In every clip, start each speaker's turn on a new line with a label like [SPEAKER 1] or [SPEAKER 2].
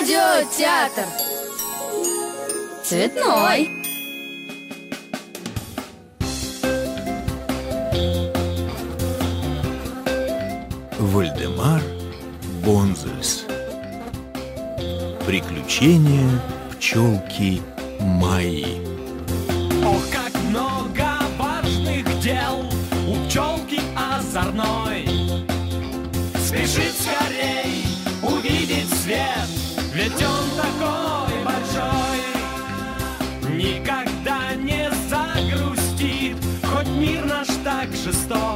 [SPEAKER 1] Радиотеатр. Цветной.
[SPEAKER 2] Вальдемар Бонзельс. Приключения пчелки Майи.
[SPEAKER 3] Ох, как много важных дел у пчелки озорной. Спешит скорей увидеть свет, ведь он такой большой. Никогда не загрустит, хоть мир наш так жесток.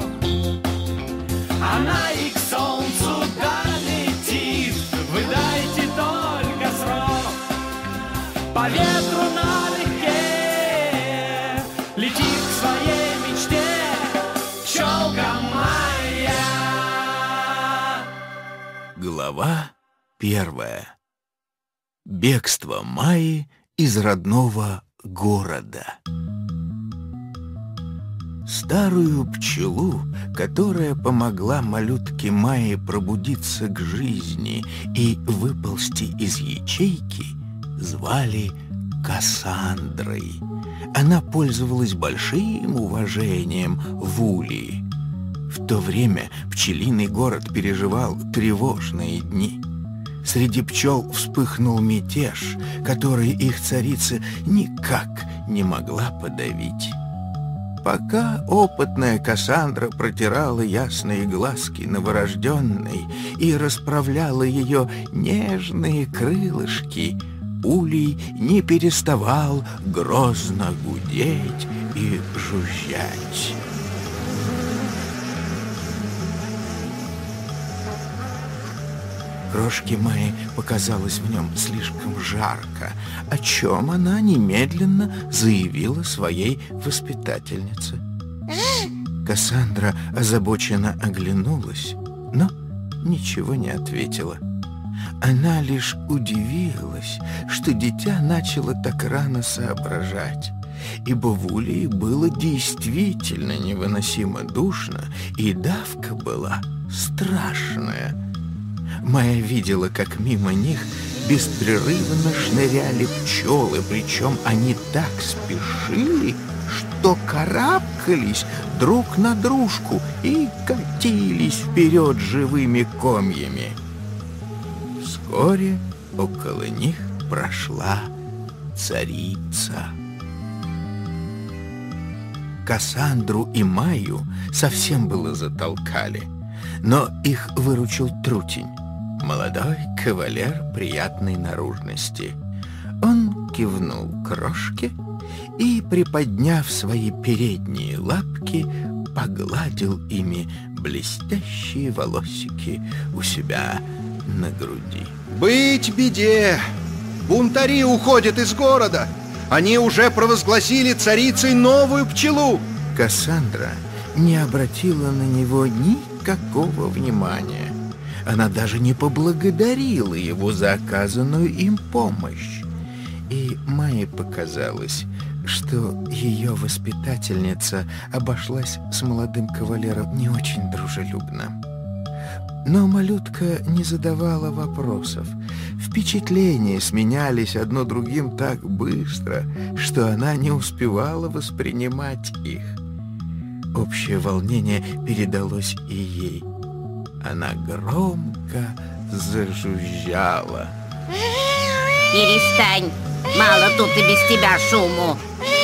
[SPEAKER 3] Она и к солнцу долетит, вы дайте только срок. По ветру налегке летит к своей мечте пчелка моя.
[SPEAKER 2] Глава 1. Бегство Майи из родного города. Старую пчелу, которая помогла малютке Майе пробудиться к жизни и выползти из ячейки, звали Кассандрой. Она пользовалась большим уважением в Улии. В то время пчелиный город переживал тревожные дни. Среди пчел вспыхнул мятеж, который их царица никак не могла подавить. Пока опытная Кассандра протирала ясные глазки новорожденной и расправляла ее нежные крылышки, Улей не переставал грозно гудеть и жужжать. Крошке Майи показалось в нем слишком жарко, о чем она немедленно заявила своей воспитательнице. Кассандра озабоченно оглянулась, но ничего не ответила. Она лишь удивилась, что дитя начало так рано соображать, ибо в Улии было действительно невыносимо душно, и давка была страшная. Майя видела, как мимо них беспрерывно шныряли пчелы, причем они так спешили, что карабкались друг на дружку и катились вперед живыми комьями. Вскоре около них прошла царица. Кассандру и Майю совсем было затолкали, но их выручил Трутень, молодой кавалер приятной наружности. Он кивнул крошке и, приподняв свои передние лапки, погладил ими блестящие волосики у себя на груди.
[SPEAKER 4] «Быть беде! Бунтари уходят из города! Они уже провозгласили царицей новую пчелу!»
[SPEAKER 2] Кассандра не обратила на него никакого внимания. Она даже не поблагодарила его за оказанную им помощь. И Майе показалось, что ее воспитательница обошлась с молодым кавалером не очень дружелюбно. Но малютка не задавала вопросов. Впечатления сменялись одно другим так быстро, что она не успевала воспринимать их. Общее волнение передалось и ей. Она громко зажужжала.
[SPEAKER 5] Перестань, мало тут и без тебя шуму.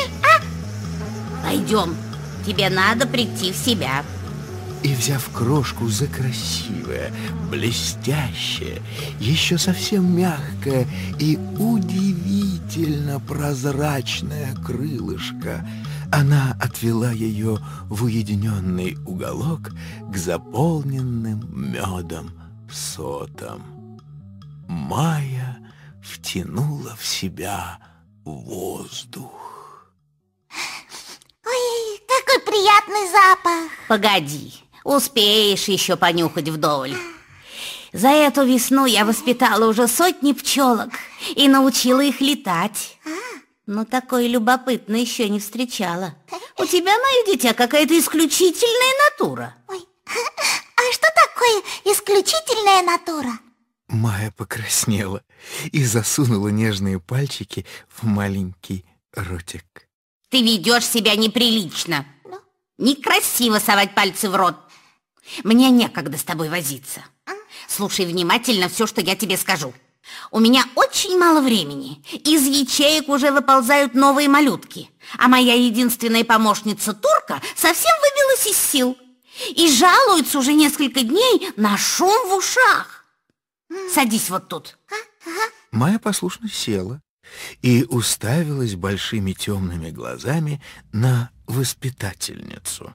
[SPEAKER 5] Пойдем, тебе надо прийти в себя.
[SPEAKER 2] И, взяв крошку за красивое, блестящее, еще совсем мягкое и удивительно прозрачное крылышко, она отвела ее в уединенный уголок к заполненным медом сотам. Майя втянула в себя воздух.
[SPEAKER 6] Ой, какой приятный запах!
[SPEAKER 5] Погоди, успеешь еще понюхать вдоволь. За эту весну я воспитала уже сотни пчелок и научила их летать. Но такой любопытной еще не встречала. У тебя, мое дитя, какая-то исключительная натура.
[SPEAKER 6] Ой, а что такое исключительная натура?
[SPEAKER 2] Майя покраснела и засунула нежные пальчики в маленький ротик.
[SPEAKER 5] Ты ведешь себя неприлично. Некрасиво совать пальцы в рот. Мне некогда с тобой возиться. Слушай внимательно все, что я тебе скажу. У меня очень мало времени. Из ячеек уже выползают новые малютки. А моя единственная помощница Турка совсем выбилась из сил и жалуется уже несколько дней на шум в ушах. Садись вот тут.
[SPEAKER 2] Майя послушно села и уставилась большими темными глазами на воспитательницу.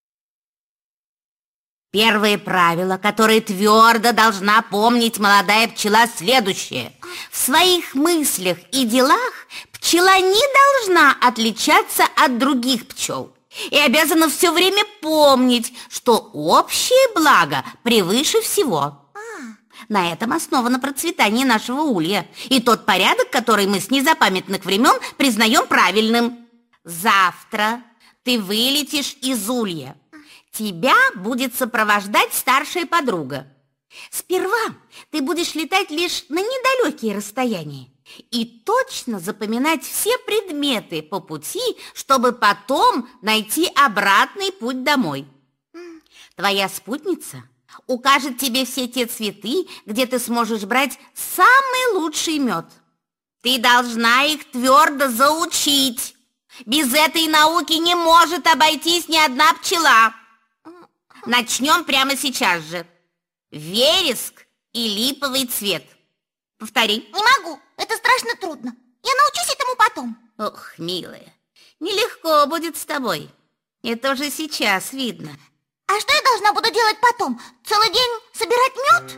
[SPEAKER 5] Первое правило, которое твердо должна помнить молодая пчела, следующее. В своих мыслях и делах пчела не должна отличаться от других пчел и обязана все время помнить, что общее благо превыше всего. На этом основано процветание нашего улья и тот порядок, который мы с незапамятных времен признаем правильным. Завтра ты вылетишь из улья. Тебя будет сопровождать старшая подруга. Сперва ты будешь летать лишь на недалекие расстояния и точно запоминать все предметы по пути, чтобы потом найти обратный путь домой. Твоя спутница укажет тебе все те цветы, где ты сможешь брать самый лучший мед. Ты должна их твердо заучить. Без этой науки не может обойтись ни одна пчела. Начнем прямо сейчас же. Вереск и липовый цвет. Повтори.
[SPEAKER 6] Не могу, это страшно трудно. Я научусь этому потом.
[SPEAKER 5] Ох, милая, нелегко будет с тобой. Это уже сейчас видно.
[SPEAKER 6] А что я должна буду делать потом? Целый день собирать мед?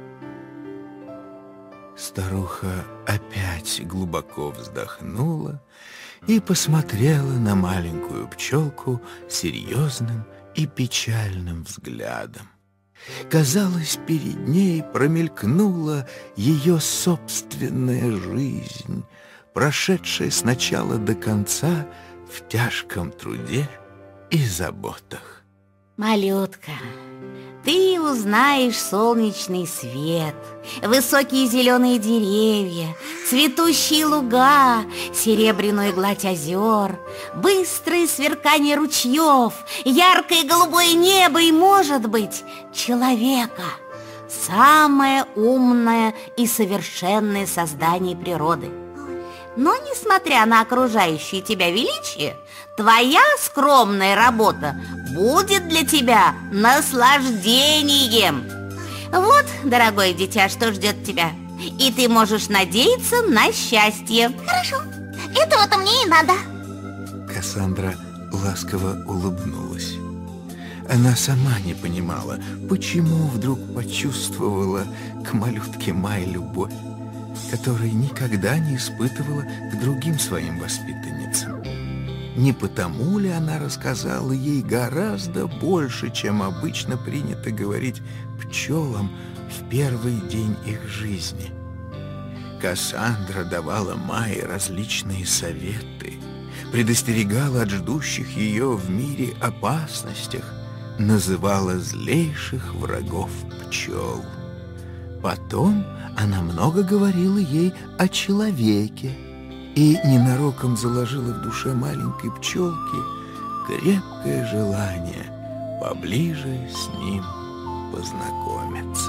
[SPEAKER 2] Старуха опять глубоко вздохнула и посмотрела на маленькую пчелку серьезным и печальным взглядом. Казалось, перед ней промелькнула ее собственная жизнь, прошедшая с начала до конца в тяжком труде и заботах.
[SPEAKER 5] Малютка, ты узнаешь солнечный свет, высокие зеленые деревья, цветущие луга, серебряную гладь озер, быстрое сверкание ручьев, яркое голубое небо и, может быть, человека. Самое умное и совершенное создание природы. Но, несмотря на окружающее тебя величие, твоя скромная работа будет для тебя наслаждением. Вот, дорогое дитя, что ждет тебя. И ты можешь надеяться на счастье.
[SPEAKER 6] Хорошо, этого-то мне и надо.
[SPEAKER 2] Кассандра ласково улыбнулась. Она сама не понимала, почему вдруг почувствовала к малютке Майе любовь, которой никогда не испытывала к другим своим воспитанницам. Не потому ли она рассказала ей гораздо больше, чем обычно принято говорить пчелам в первый день их жизни? Кассандра давала Майе различные советы, предостерегала от ждущих ее в мире опасностях, называла злейших врагов пчел. Потом она много говорила ей о человеке и ненароком заложила в душе маленькой пчелки крепкое желание поближе с ним познакомиться.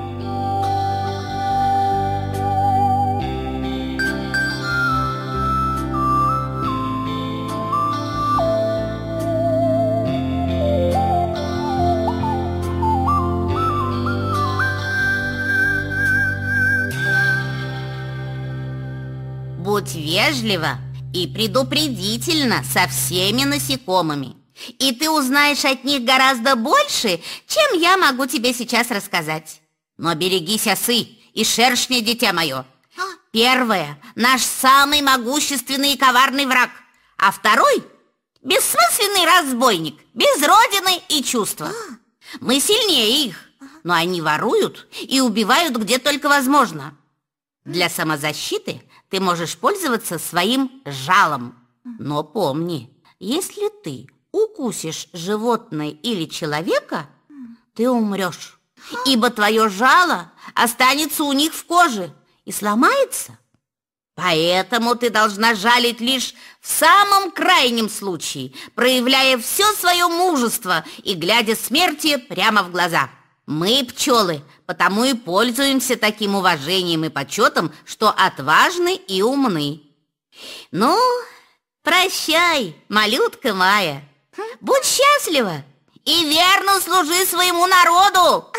[SPEAKER 5] Будь вежлива и предупредительна со всеми насекомыми, и ты узнаешь от них гораздо больше, чем я могу тебе сейчас рассказать. Но берегись осы и шершня, дитя мое. Первое – наш самый могущественный и коварный враг, а второй – бессмысленный разбойник, без родины и чувства. Мы сильнее их, но они воруют и убивают где только возможно. Для самозащиты ты можешь пользоваться своим жалом. Но помни, если ты укусишь животное или человека, ты умрешь, ибо твое жало останется у них в коже, и сломается. Поэтому ты должна жалить лишь в самом крайнем случае, проявляя все свое мужество и глядя смерти прямо в глаза. Мы, пчелы, потому и пользуемся таким уважением и почетом, что отважны и умны. Ну, прощай, малютка Майя. Будь счастлива и верно служи своему народу.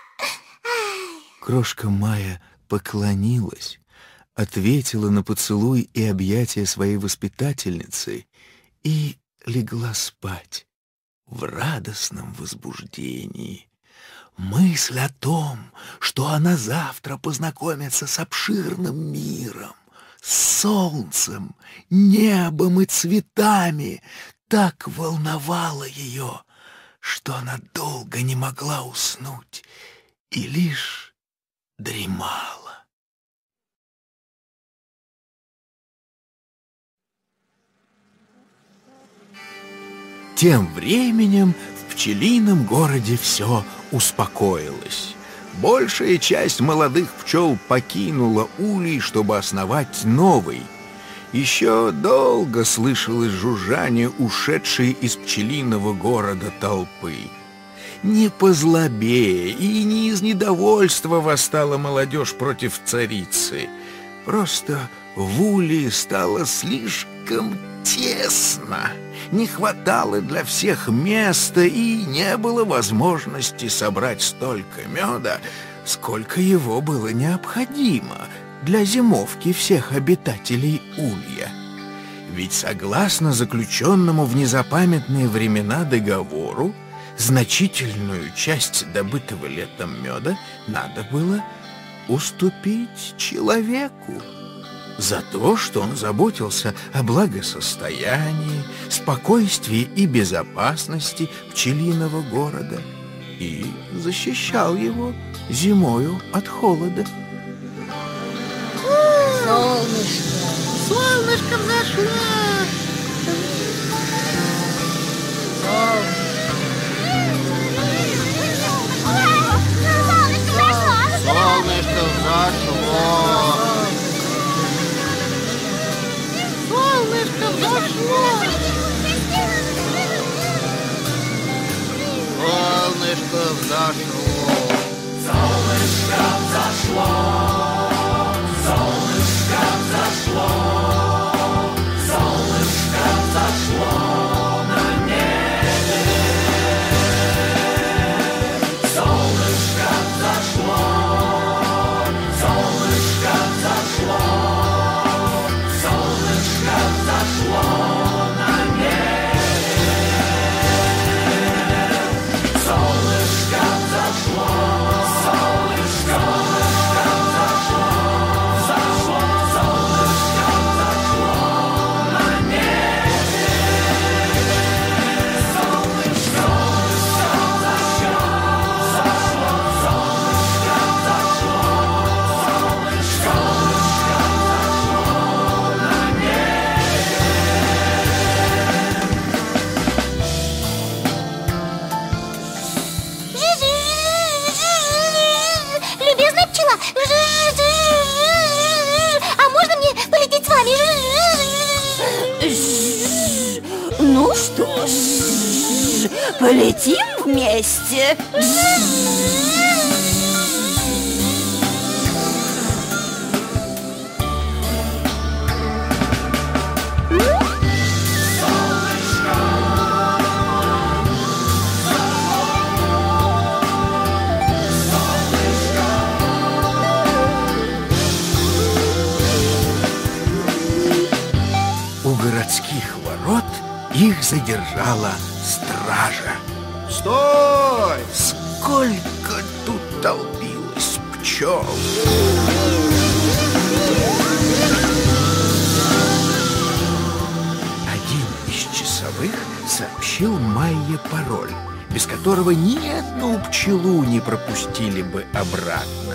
[SPEAKER 2] Крошка Майя поклонилась, ответила на поцелуй и объятия своей воспитательницы и легла спать в радостном возбуждении. Мысль о том, что она завтра познакомится с обширным миром, с солнцем, небом и цветами, так волновала ее, что она долго не могла уснуть и лишь дремала. Тем временем в пчелином городе все успокоилось. Большая часть молодых пчел покинула улей, чтобы основать новый. Еще долго слышалось жужжание ушедшей из пчелиного города толпы. Не по злобе и не из недовольства восстала молодежь против царицы. Просто в улье стало слишком тесно. Не хватало для всех места и не было возможности собрать столько меда, сколько его было необходимо для зимовки всех обитателей улья. Ведь согласно заключенному в незапамятные времена договору, значительную часть добытого летом меда надо было уступить человеку за то, что он заботился о благосостоянии, спокойствии и безопасности пчелиного города и защищал его зимою от холода.
[SPEAKER 5] Солнышко, солнышко взошло.
[SPEAKER 1] Солнышко взошло. Солнышко взошло. Солнышко взошло.
[SPEAKER 3] Солнышко взошло. Солнышко взошло. Солнышко взошло на небе. Солнышко взошло. Солнышко взошло. Солнышко взошло на небе. Солнышко взошло. Солнышко взошло. Взошло. Солнышко взошло на небе. Солнышко взошло. Взошло. Солнышко взошло. Солнышко
[SPEAKER 6] Любезная пчела, а можно мне полететь с вами?
[SPEAKER 5] Ну что ж, полетим вместе.
[SPEAKER 2] У городских ворот их задержала стража.
[SPEAKER 4] Стой!
[SPEAKER 2] Сколько тут толпилось пчел! Один из часовых сообщил Майе пароль, без которого ни одну пчелу не пропустили бы обратно.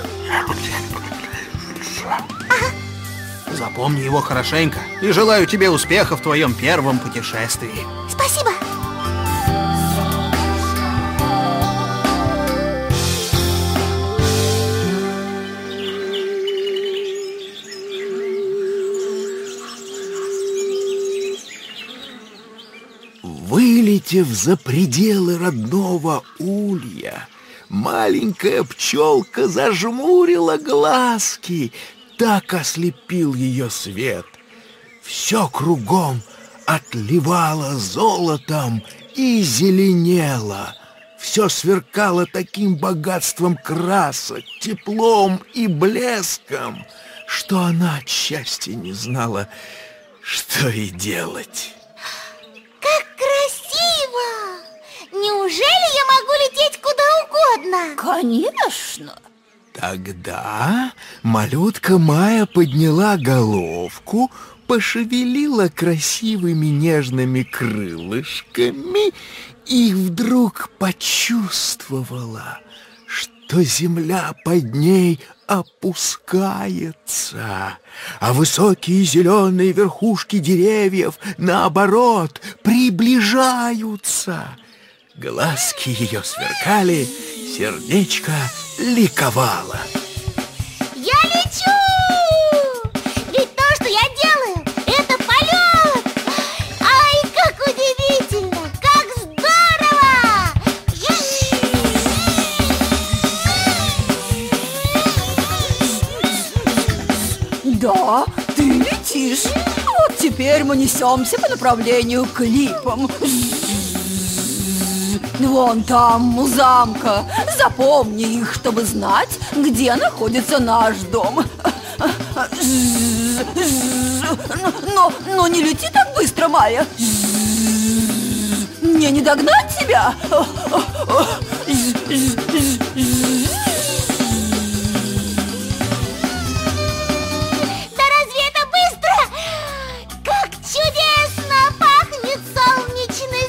[SPEAKER 1] Запомни его хорошенько и желаю тебе успеха в твоем первом путешествии.
[SPEAKER 6] Спасибо.
[SPEAKER 2] Вылетев за пределы родного улья, маленькая пчелка зажмурила глазки, так ослепил ее свет. Все кругом отливало золотом и зеленело. Все сверкало таким богатством красок, теплом и блеском, что она от счастья не знала, что и делать.
[SPEAKER 6] Как красиво! Неужели я могу лететь куда угодно?
[SPEAKER 5] Конечно.
[SPEAKER 2] Тогда малютка Майя подняла головку, пошевелила красивыми нежными крылышками и вдруг почувствовала, что земля под ней опускается, а высокие зеленые верхушки деревьев, наоборот, приближаются. Глазки ее сверкали, сердечко ликовало.
[SPEAKER 6] Я лечу! Ведь то, что я делаю, это полет! Ай, как удивительно! Как здорово!
[SPEAKER 7] Да, ты летишь. Вот теперь мы несемся по направлению к липам. Вон там, у замка. Запомни их, чтобы знать, где находится наш дом. Но не лети так быстро, Майя. Мне не догнать тебя.
[SPEAKER 6] Да разве это быстро? Как чудесно пахнет солнечный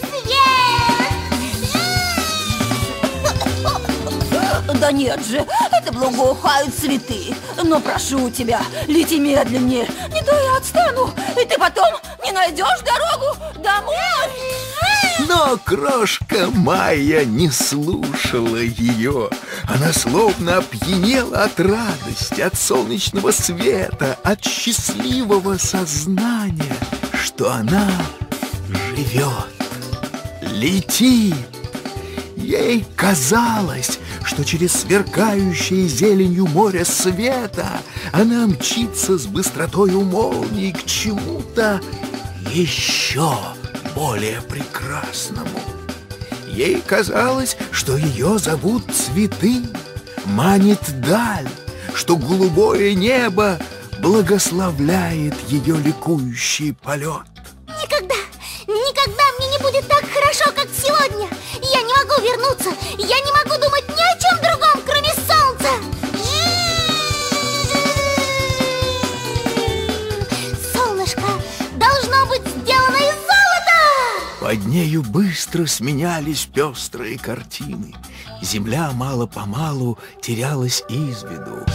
[SPEAKER 6] свет!
[SPEAKER 7] Да нет же, это благоухают цветы. Но прошу тебя, лети медленнее. Не то я отстану, и ты потом не найдешь дорогу домой.
[SPEAKER 2] Но крошка Майя не слушала ее. Она словно опьянела от радости, от солнечного света, от счастливого сознания, что она живет, летит. Ей казалось, что через сверкающее зеленью море света она мчится с быстротою молнии к чему-то еще более прекрасному. Ей казалось, что ее зовут цветы, манит даль, что голубое небо благословляет ее ликующий полет.
[SPEAKER 6] Никогда, никогда мне не будет так хорошо, как сегодня. Я не могу вернуться, я не могу думать ни о чем другом, кроме солнца. Солнышко должно быть сделано из золота.
[SPEAKER 2] Под нею быстро сменялись пестрые картины. Земля мало-помалу терялась из виду.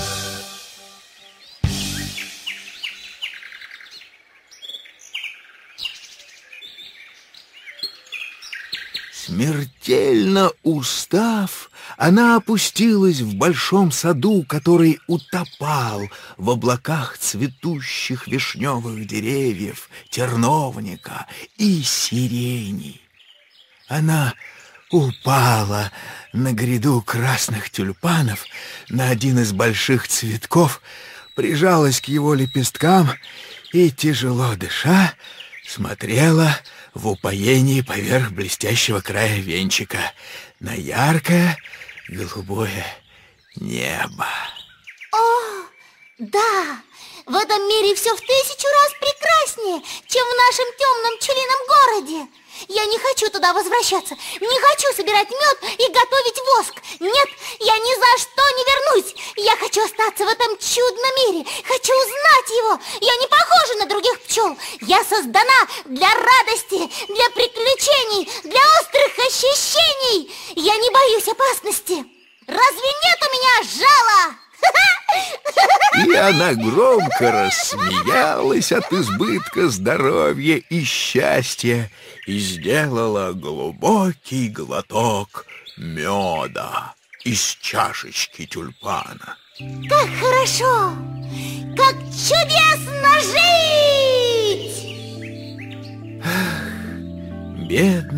[SPEAKER 2] Смертельно устав, она опустилась в большом саду, который утопал в облаках цветущих вишневых деревьев, терновника и сирени. Она упала на гряду красных тюльпанов, на один из больших цветков, прижалась к его лепесткам и, тяжело дыша, смотрела в упоении поверх блестящего края венчика на яркое голубое небо.
[SPEAKER 6] О, да, в этом мире все в 1000 раз прекраснее, чем в нашем темном пчелином городе. Я не хочу туда возвращаться, не хочу собирать мед и готовить воск. Нет, я ни за что не вернусь. Я хочу остаться в этом чудном мире, хочу узнать его. Я не похожа на других пчел. Я создана для радости, для приключений, для острых ощущений. Я не боюсь опасности. Разве нет у меня жала?
[SPEAKER 2] И она громко рассмеялась от избытка здоровья и счастья и сделала глубокий глоток меда из чашечки тюльпана.
[SPEAKER 6] Как хорошо! Как чудесно жить!
[SPEAKER 2] Бедная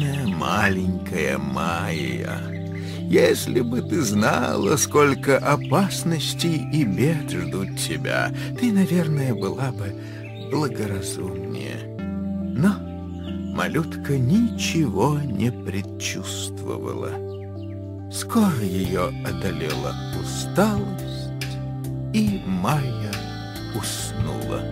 [SPEAKER 2] маленькая Майя, если бы ты знала, сколько опасностей и бед ждут тебя, ты, наверное, была бы благоразумнее. Но малютка ничего не предчувствовала. Скоро ее одолела усталость, и Майя уснула.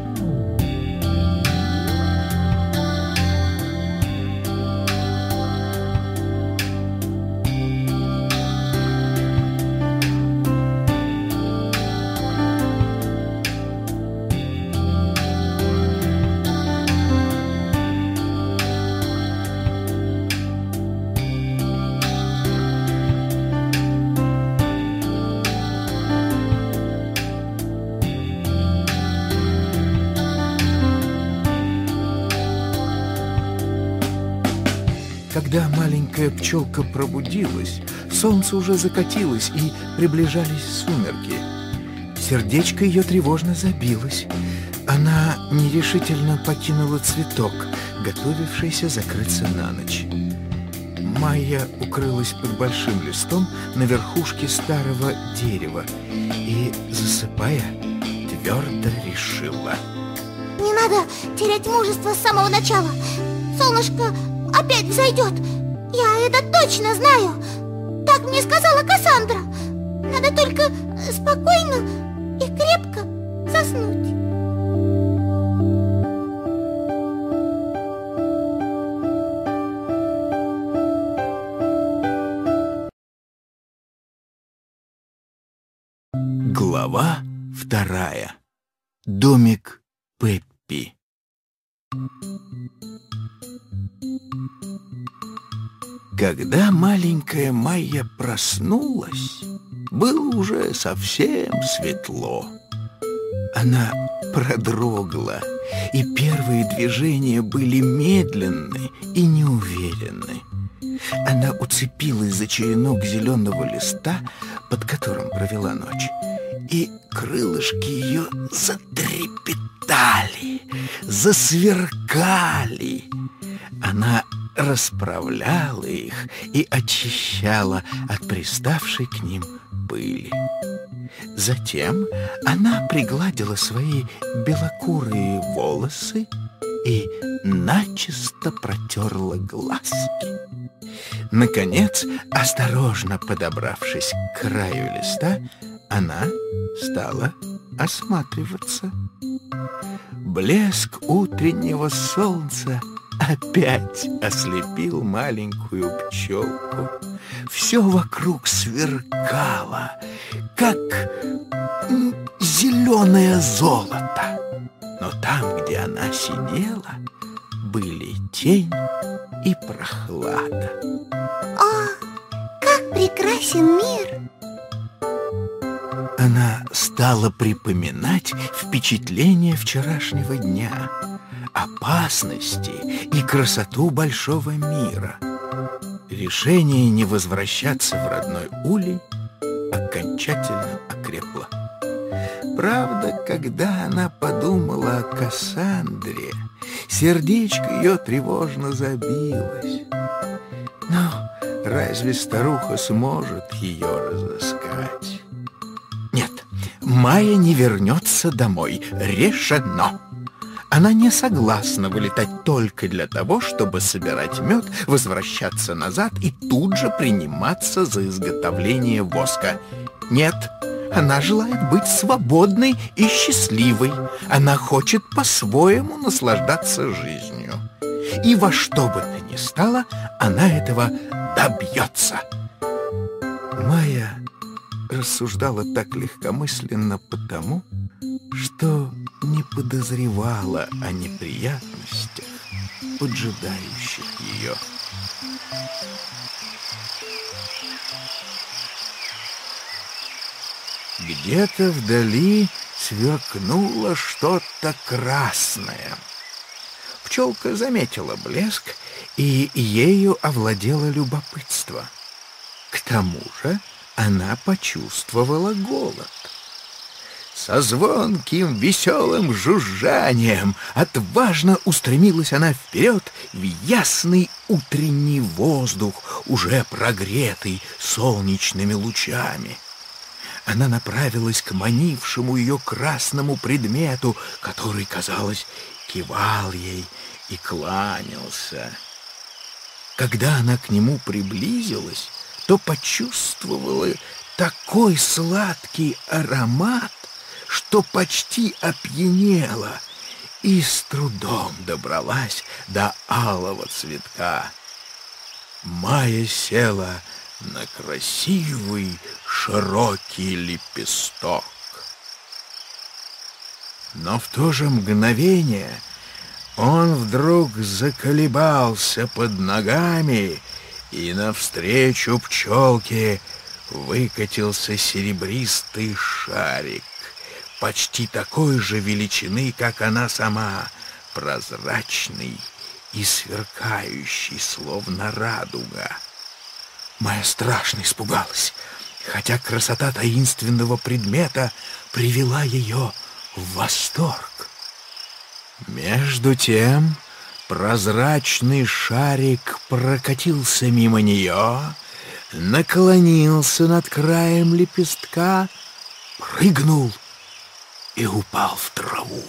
[SPEAKER 2] Когда маленькая пчелка пробудилась, солнце уже закатилось и приближались сумерки. Сердечко ее тревожно забилось. Она нерешительно покинула цветок, готовившийся закрыться на ночь. Майя укрылась под большим листом на верхушке старого дерева и, засыпая, твердо решила:
[SPEAKER 6] не надо терять мужество с самого начала. Солнышко опять взойдет. Я это точно знаю. Так мне сказала Кассандра. Надо только спокойно и крепко заснуть.
[SPEAKER 2] Глава 2. Домик Пеппи. Когда маленькая Майя проснулась, было уже совсем светло. Она продрогла, и первые движения были медленны и неуверенны. Она уцепилась за черенок зеленого листа, под которым провела ночь, и крылышки ее затрепетали, засверкали. Она расправляла их и очищала от приставшей к ним пыли. Затем она пригладила свои белокурые волосы и начисто протерла глазки. Наконец, осторожно подобравшись к краю листа, она стала осматриваться. Блеск утреннего солнца опять ослепил маленькую пчелку. Все вокруг сверкало, как зеленое золото. Но там, где она сидела, были тень и прохлада.
[SPEAKER 6] О, как прекрасен мир!
[SPEAKER 2] Она стала припоминать впечатления вчерашнего дня, опасности и красоту большого мира. Решение не возвращаться в родной улей окончательно окрепло. Правда, когда она подумала о Кассандре, сердечко ее тревожно забилось. Но разве старуха сможет ее разыскать? Нет, Майя не вернется домой. Решено. Она не согласна вылетать только для того, чтобы собирать мед, возвращаться назад и тут же приниматься за изготовление воска. Нет, она желает быть свободной и счастливой. Она хочет по-своему наслаждаться жизнью. И во что бы то ни стало, она этого добьется. Майя рассуждала так легкомысленно потому, что не подозревала о неприятностях, поджидающих ее. Где-то вдали сверкнуло что-то красное. Пчелка заметила блеск, и ею овладело любопытство. К тому же она почувствовала голод. Со звонким веселым жужжанием отважно устремилась она вперед в ясный утренний воздух, уже прогретый солнечными лучами. Она направилась к манившему ее красному предмету, который, казалось, кивал ей и кланялся. Когда она к нему приблизилась, то почувствовала такой сладкий аромат, что почти опьянела и с трудом добралась до алого цветка. Майя села на красивый широкий лепесток. Но в то же мгновение он вдруг заколебался под ногами, и навстречу пчелке выкатился серебристый шарик, почти такой же величины, как она сама, прозрачный и сверкающий, словно радуга. Майя страшно испугалась, хотя красота таинственного предмета привела ее в восторг. Между тем прозрачный шарик прокатился мимо нее, наклонился над краем лепестка, прыгнул и упал в траву.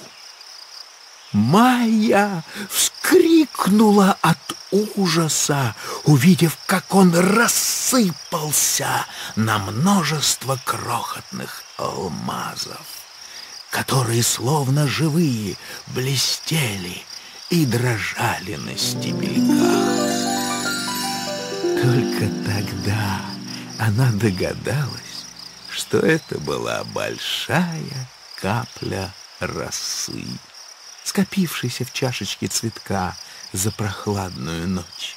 [SPEAKER 2] Майя вскрикнула от ужаса, увидев, как он рассыпался на множество крохотных алмазов, которые, словно живые, блестели и дрожали на стебельках. Только тогда она догадалась, что это была большая капля росы, скопившейся в чашечке цветка за прохладную ночь.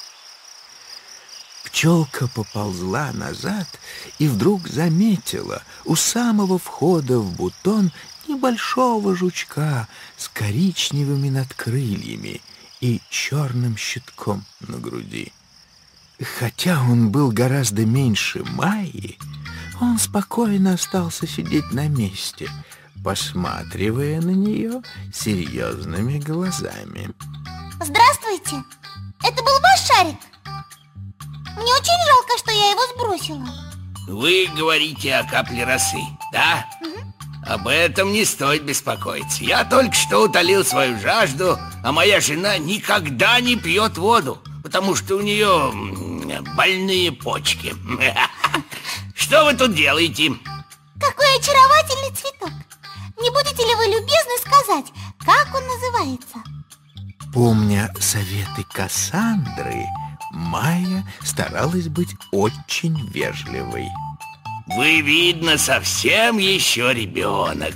[SPEAKER 2] Пчелка поползла назад и вдруг заметила у самого входа в бутон небольшого жучка с коричневыми надкрыльями и черным щитком на груди. Хотя он был гораздо меньше Майи, он спокойно остался сидеть на месте, посматривая на нее серьезными глазами.
[SPEAKER 6] Здравствуйте! Это был ваш шарик? Мне очень жалко, что я его сбросила.
[SPEAKER 8] Вы говорите о капле росы, да? Об этом не стоит беспокоиться. Я только что утолил свою жажду, а моя жена никогда не пьет воду, потому что у нее больные почки. Что вы тут делаете?
[SPEAKER 6] Какой очаровательный цветок! Не будете ли вы любезны сказать, как он называется?
[SPEAKER 2] Помня советы Кассандры, Майя старалась быть очень вежливой.
[SPEAKER 8] Вы, видно, совсем еще ребенок.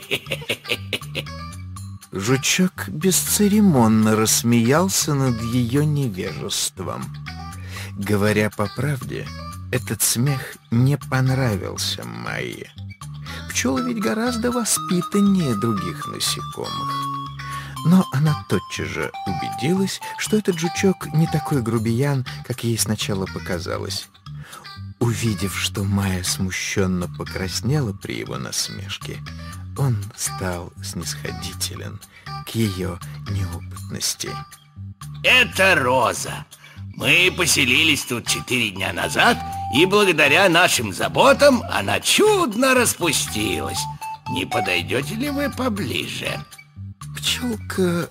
[SPEAKER 2] Жучок бесцеремонно рассмеялся над ее невежеством. Говоря по правде, этот смех не понравился Майе. Пчелы ведь гораздо воспитаннее других насекомых. Но она тотчас же убедилась, что этот жучок не такой грубиян, как ей сначала показалось. Увидев, что Майя смущенно покраснела при его насмешке, он стал снисходителен к ее неопытности.
[SPEAKER 8] Это Роза. Мы поселились тут 4 дня назад, и благодаря нашим заботам она чудно распустилась. Не подойдете ли вы поближе?
[SPEAKER 2] Пчелка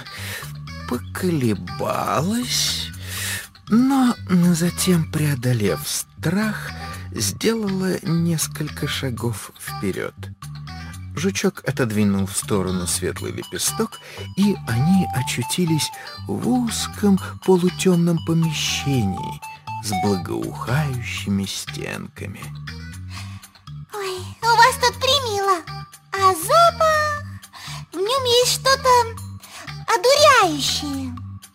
[SPEAKER 2] поколебалась, но затем, преодолев страх, сделала несколько шагов вперед. Жучок отодвинул в сторону светлый лепесток, и они очутились в узком полутемном помещении с благоухающими стенками.
[SPEAKER 6] Ой, у вас тут примило, а запах... В нем есть что-то одуряющее.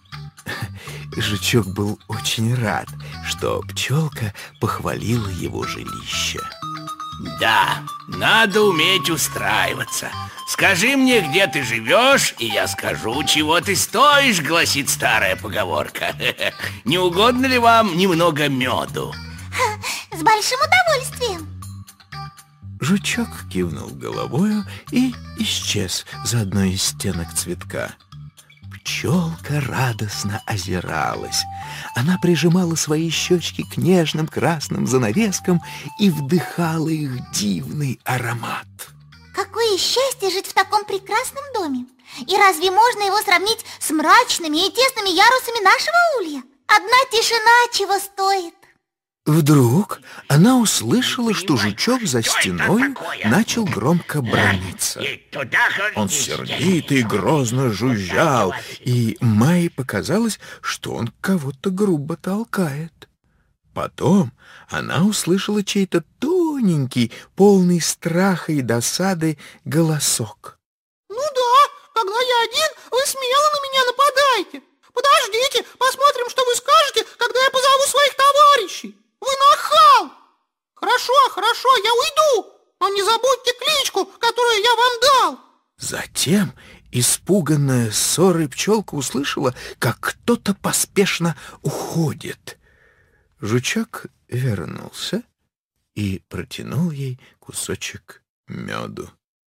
[SPEAKER 2] Жучок был очень рад, что пчелка похвалила его жилище.
[SPEAKER 8] Да, надо уметь устраиваться. Скажи мне, где ты живешь, и я скажу, чего ты стоишь, гласит старая поговорка. Не угодно ли вам немного меду?
[SPEAKER 6] С большим удовольствием.
[SPEAKER 2] Жучок кивнул головою и исчез за одной из стенок цветка. Пчелка радостно озиралась. Она прижимала свои щечки к нежным красным занавескам и вдыхала их дивный аромат.
[SPEAKER 6] Какое счастье жить в таком прекрасном доме! И разве можно его сравнить с мрачными и тесными ярусами нашего улья? Одна тишина чего стоит.
[SPEAKER 2] Вдруг она услышала, что жучок за стеной начал громко браниться. Он сердито и грозно жужжал, и Майе показалось, что он кого-то грубо толкает. Потом она услышала чей-то тоненький, полный страха и досады голосок.
[SPEAKER 9] Ну да, когда я один, вы смело на меня нападаете. Подождите, посмотрим, что вы скажете, когда я позову своих товарищей. Вы нахал! Хорошо, я уйду, но не забудьте кличку, которую я вам дал.
[SPEAKER 2] Затем испуганная ссорой пчелка услышала, как кто-то поспешно уходит. Жучок вернулся и протянул ей кусочек меду.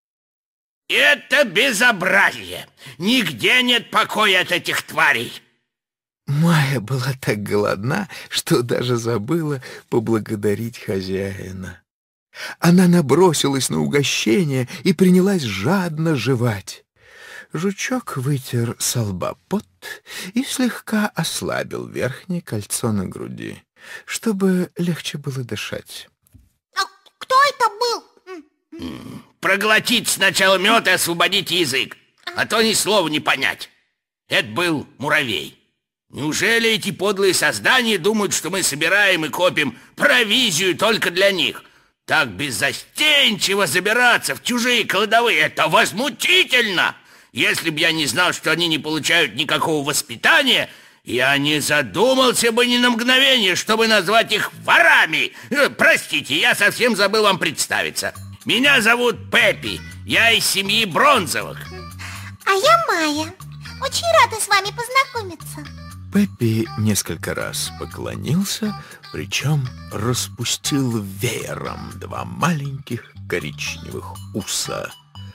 [SPEAKER 8] Это безобразие! Нигде нет покоя от этих тварей!
[SPEAKER 2] Майя была так голодна, что даже забыла поблагодарить хозяина. Она набросилась на угощение и принялась жадно жевать. Жучок вытер со лба пот и слегка ослабил верхнее кольцо на груди, чтобы легче было дышать.
[SPEAKER 6] А кто это был?
[SPEAKER 8] Проглотить сначала мед и освободить язык, а то ни слова не понять. Это был муравей. Неужели эти подлые создания думают, что мы собираем и копим провизию только для них? Так беззастенчиво забираться в чужие кладовые — это возмутительно! Если б я не знал, что они не получают никакого воспитания, я не задумался бы ни на мгновение, чтобы назвать их ворами. Простите, я совсем забыл вам представиться. Меня зовут Пеппи, я из семьи Бронзовых.
[SPEAKER 6] А я Майя. Очень рада с вами познакомиться.
[SPEAKER 2] Пеппи несколько раз поклонился, причем распустил веером два маленьких коричневых уса.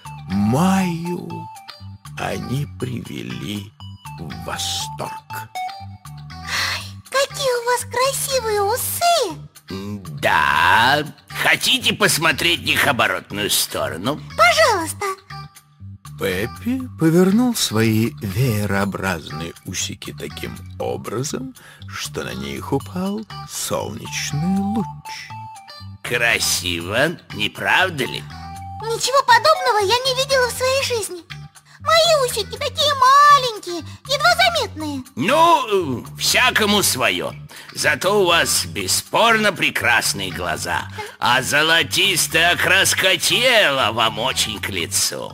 [SPEAKER 2] Майю они привели в восторг.
[SPEAKER 6] Какие у вас красивые усы!
[SPEAKER 8] Да, хотите посмотреть их оборотную сторону?
[SPEAKER 6] Пожалуйста.
[SPEAKER 2] Пеппи повернул свои веерообразные усики таким образом, что на них упал солнечный луч.
[SPEAKER 8] Красиво, не правда ли?
[SPEAKER 6] Ничего подобного я не видела в своей жизни. Мои усики такие маленькие, едва заметные.
[SPEAKER 8] Ну, всякому свое. Зато у вас бесспорно прекрасные глаза, а золотистая окраска тела вам очень к лицу.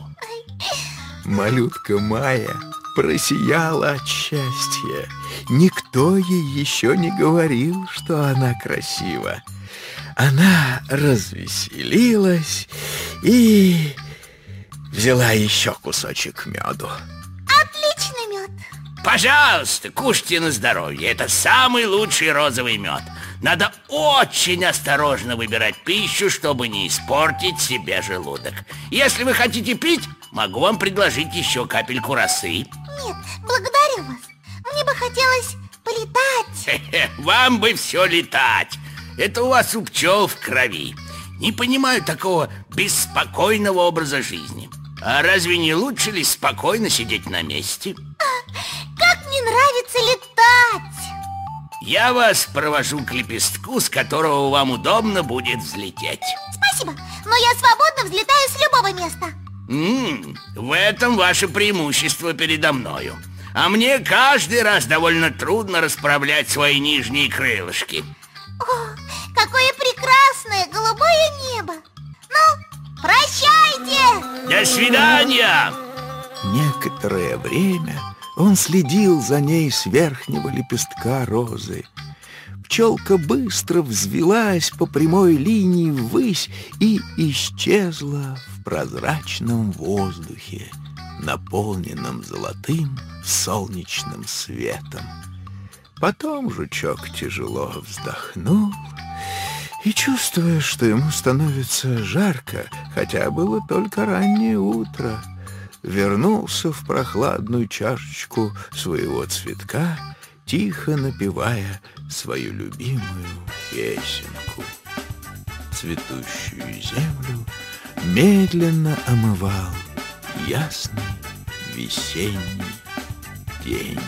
[SPEAKER 2] Малютка Майя просияла от счастья. Никто ей еще не говорил, что она красива. Она развеселилась и взяла еще кусочек меду.
[SPEAKER 6] Отличный мед.
[SPEAKER 8] Пожалуйста, кушайте на здоровье. Это самый лучший розовый мед. Надо очень осторожно выбирать пищу, чтобы не испортить себе желудок. Если вы хотите пить, могу вам предложить еще капельку росы.
[SPEAKER 6] Нет, благодарю вас. Мне бы хотелось полетать.
[SPEAKER 8] Вам бы все летать. Это у вас у пчел в крови. Не понимаю такого беспокойного образа жизни. А разве не лучше ли спокойно сидеть на месте?
[SPEAKER 6] Как мне нравится летать!
[SPEAKER 8] Я вас провожу к лепестку, с которого вам удобно будет взлететь.
[SPEAKER 6] Спасибо, но я свободно взлетаю с любого места.
[SPEAKER 8] В этом ваше преимущество передо мною. А мне каждый раз довольно трудно расправлять свои нижние крылышки.
[SPEAKER 6] О, какое прекрасное голубое небо! Ну, прощайте!
[SPEAKER 8] До свидания!
[SPEAKER 2] Некоторое время он следил за ней с верхнего лепестка розы. Пчелка быстро взвилась по прямой линии ввысь и исчезла в прозрачном воздухе, наполненном золотым солнечным светом. Потом жучок тяжело вздохнул И чувствуя, что ему становится жарко, хотя было только раннее утро, вернулся в прохладную чашечку своего цветка, тихо напевая свою любимую песенку. Цветущую землю медленно омывал ясный весенний день.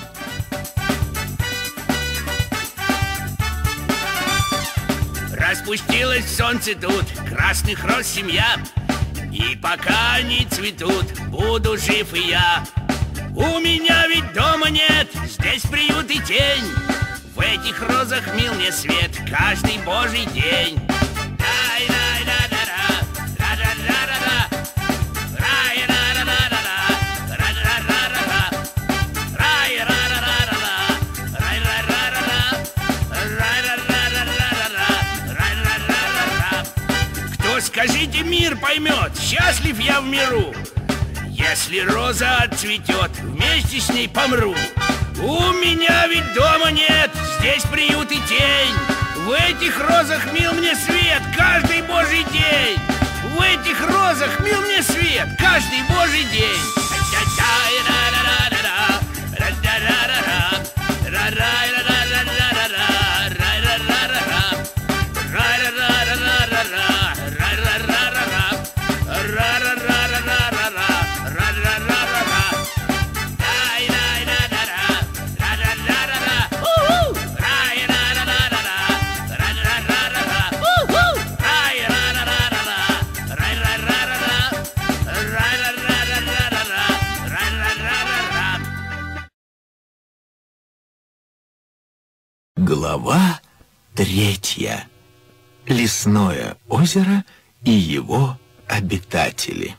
[SPEAKER 8] Распустилось солнце тут, красных роз семья, и пока они цветут, буду жив и я. У меня ведь дома нет, здесь приют и тень. В этих розах мил мне свет каждый божий день. Скажите, мир поймет, счастлив я в миру. Если роза отцветет, вместе с ней помру. У меня ведь дома нет, здесь приют и тень. В этих розах мил мне свет каждый божий день. В этих розах мил мне свет каждый божий день.
[SPEAKER 2] Глава 3. Лесное озеро и его обитатели.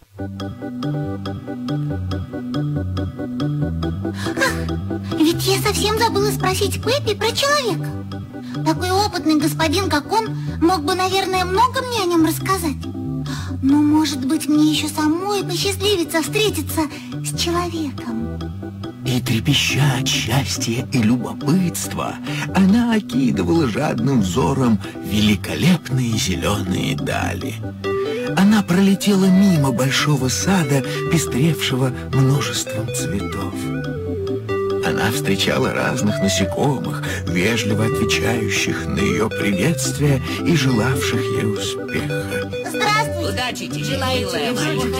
[SPEAKER 6] Ведь я совсем забыла спросить Пеппи про человека. Такой опытный господин, как он, мог бы, наверное, много мне о нем рассказать. Но, может быть, мне еще самой посчастливится встретиться с человеком.
[SPEAKER 2] И трепеща от счастья и любопытства, она окидывала жадным взором великолепные зеленые дали. Она пролетела мимо большого сада, пестревшего множеством цветов. Она встречала разных насекомых, вежливо отвечающих на ее приветствие и желавших ей успеха.
[SPEAKER 6] Здравствуйте!
[SPEAKER 5] Удачи тебе, желаю тебе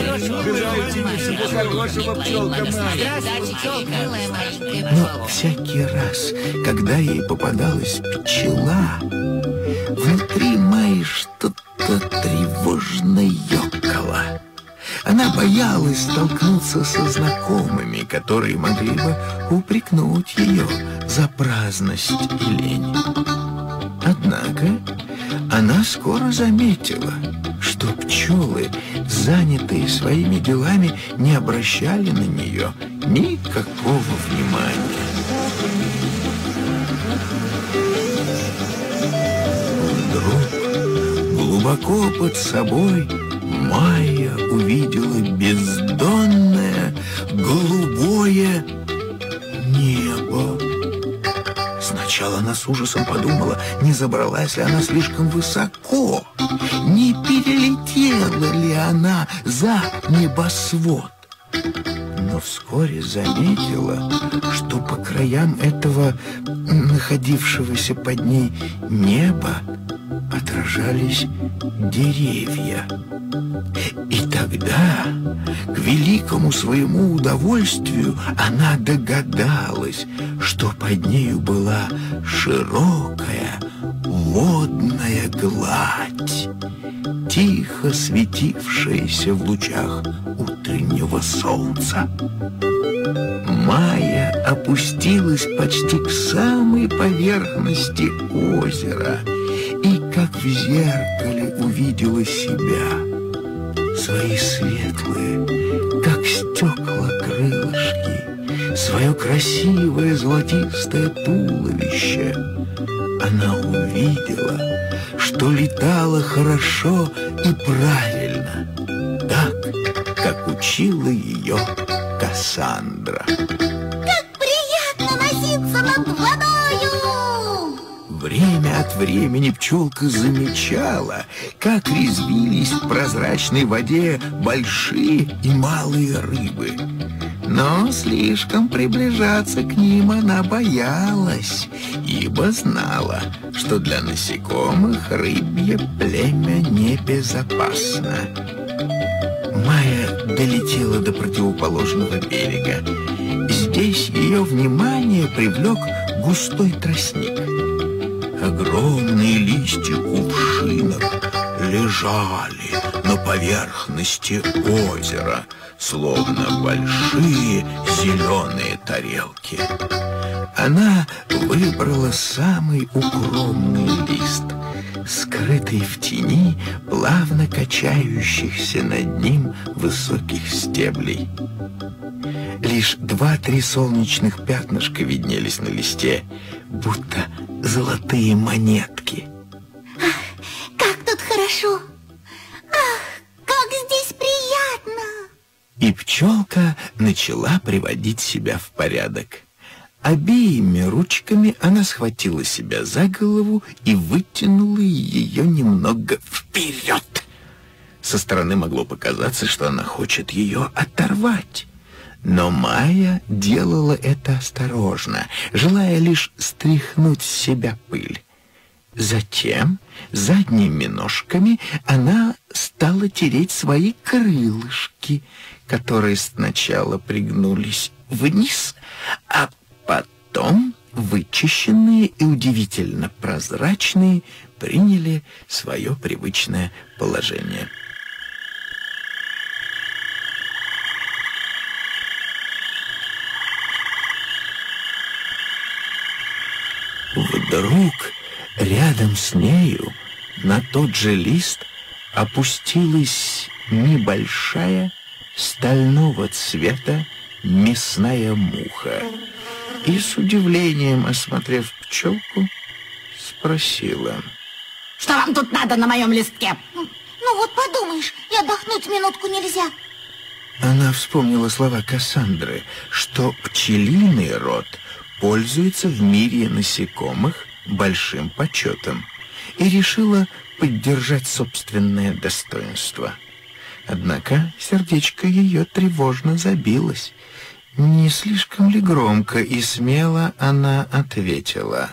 [SPEAKER 2] Но всякий раз, когда ей попадалась пчела, внутри Майи что-то тревожно ёкало. Она боялась столкнуться со знакомыми, которые могли бы упрекнуть ее за праздность и лень. Однако она скоро заметила, что пчелы, занятые своими делами, не обращали на нее никакого внимания. Вдруг, глубоко под собой, Майя увидела бездонное голубое небо. Сначала она с ужасом подумала, не забралась ли она слишком высоко, не перелетела ли она за небосвод. Но вскоре заметила, что по краям этого находившегося под ней неба отражались деревья. И тогда, к великому своему удовольствию, она догадалась, что под нею была широкая водная гладь, тихо светившаяся в лучах утреннего солнца. Майя опустилась почти к самой поверхности озера и, как в зеркале, увидела себя, свои светлые, как стекла, крылышки, свое красивое золотистое туловище. Она увидела, что летала хорошо и правильно, так, как учила ее Кассандра.
[SPEAKER 6] Как приятно носиться над водою!
[SPEAKER 2] Время от от времени пчелка замечала, как резвились в прозрачной воде большие и малые рыбы. Но слишком приближаться к ним она боялась, ибо знала, что для насекомых рыбье племя небезопасно. Майя долетела до противоположного берега. Здесь ее внимание привлек густой тростник. Огромные листья кувшинок лежали на поверхности озера, словно большие зеленые тарелки. Она выбрала самый укромный лист, скрытый в тени плавно качающихся над ним высоких стеблей. Лишь 2-3 солнечных пятнышка виднелись на листе, будто золотые монетки.
[SPEAKER 6] Ах, как тут хорошо! Ах, как здесь приятно!
[SPEAKER 2] И пчелка начала приводить себя в порядок. Обеими ручками она схватила себя за голову и вытянула ее немного вперед. Со стороны могло показаться, что она хочет ее оторвать. Но Майя делала это осторожно, желая лишь стряхнуть с себя пыль. Затем задними ножками она стала тереть свои крылышки, которые сначала пригнулись вниз, а потом, вычищенные и удивительно прозрачные, приняли свое привычное положение. Вдруг рядом с нею на тот же лист опустилась небольшая стального цвета мясная муха и, с удивлением осмотрев пчелку, спросила:
[SPEAKER 5] Что вам тут надо на моем листке?
[SPEAKER 6] Ну вот подумаешь, и отдохнуть минутку нельзя.
[SPEAKER 2] Она вспомнила слова Кассандры, что пчелиный род пользуется в мире насекомых большим почетом, и решила поддержать собственное достоинство. Однако сердечко ее тревожно забилось. Не слишком ли громко и смело она ответила?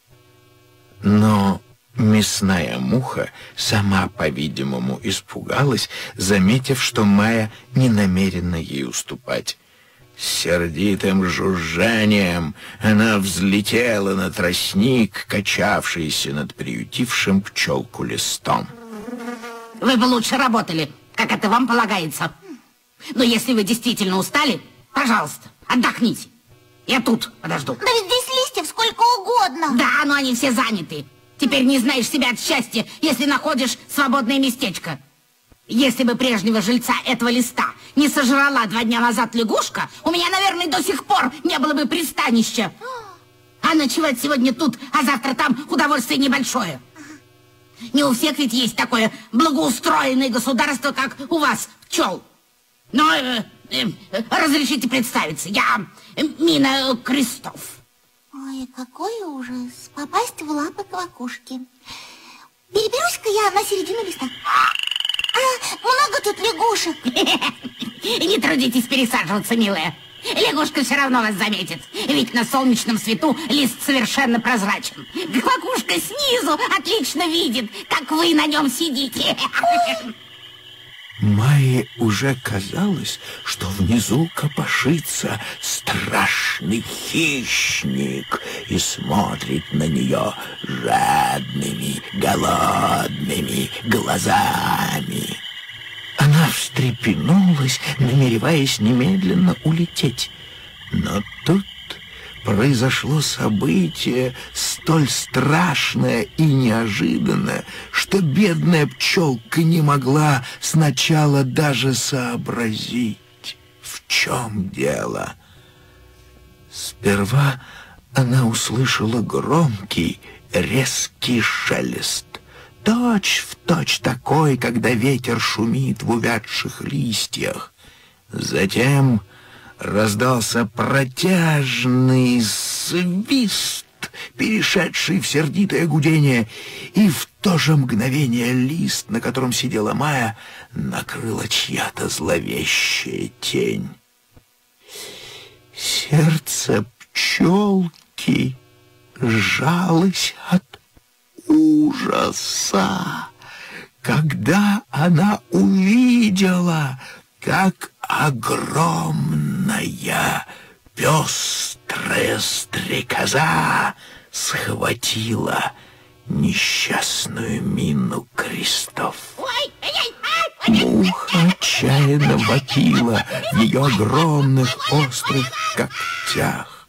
[SPEAKER 2] Но мясная муха сама, по-видимому, испугалась, заметив, что Майя не намерена ей уступать. С сердитым жужжанием она взлетела на тростник, качавшийся над приютившим пчелку листом.
[SPEAKER 5] Вы бы лучше работали, как это вам полагается. Но если вы действительно устали, пожалуйста, отдохните. Я тут подожду.
[SPEAKER 6] Да ведь здесь листьев сколько угодно.
[SPEAKER 5] Да, но они все заняты. Теперь не знаешь себя от счастья, если находишь свободное местечко. Если бы прежнего жильца этого листа не сожрала 2 дня назад лягушка, у меня, наверное, до сих пор не было бы пристанища. А ночевать сегодня тут, а завтра там удовольствие небольшое. Не у всех ведь есть такое благоустроенное государство, как у вас, пчел. Но разрешите представиться, я Мина Крестов.
[SPEAKER 6] Ой, какой ужас, попасть в лапы квакушки. Переберусь-ка я на середину листа. Много тут лягушек.
[SPEAKER 5] Не трудитесь пересаживаться, милая. Лягушка все равно вас заметит. Ведь на солнечном свету лист совершенно прозрачен. Квакушка снизу отлично видит, как вы на нем сидите.
[SPEAKER 2] Майе уже казалось, что внизу копошится страшный хищник и смотрит на нее жадными, голодными глазами. Она встрепенулась, намереваясь немедленно улететь. Но тут произошло событие столь страшное и неожиданное, что бедная пчелка не могла сначала даже сообразить, в чем дело. Сперва она услышала громкий, резкий шелест, точь-в-точь такой, когда ветер шумит в увядших листьях. Затем раздался протяжный свист, перешедший в сердитое гудение, и в то же мгновение лист, на котором сидела Майя, накрыла чья-то зловещая тень. Сердце пчелки сжалось от ужаса, когда она увидела, как огромная пестрая стрекоза схватила несчастную Мину Кристоф. Муха отчаянно вопила в ее огромных острых когтях.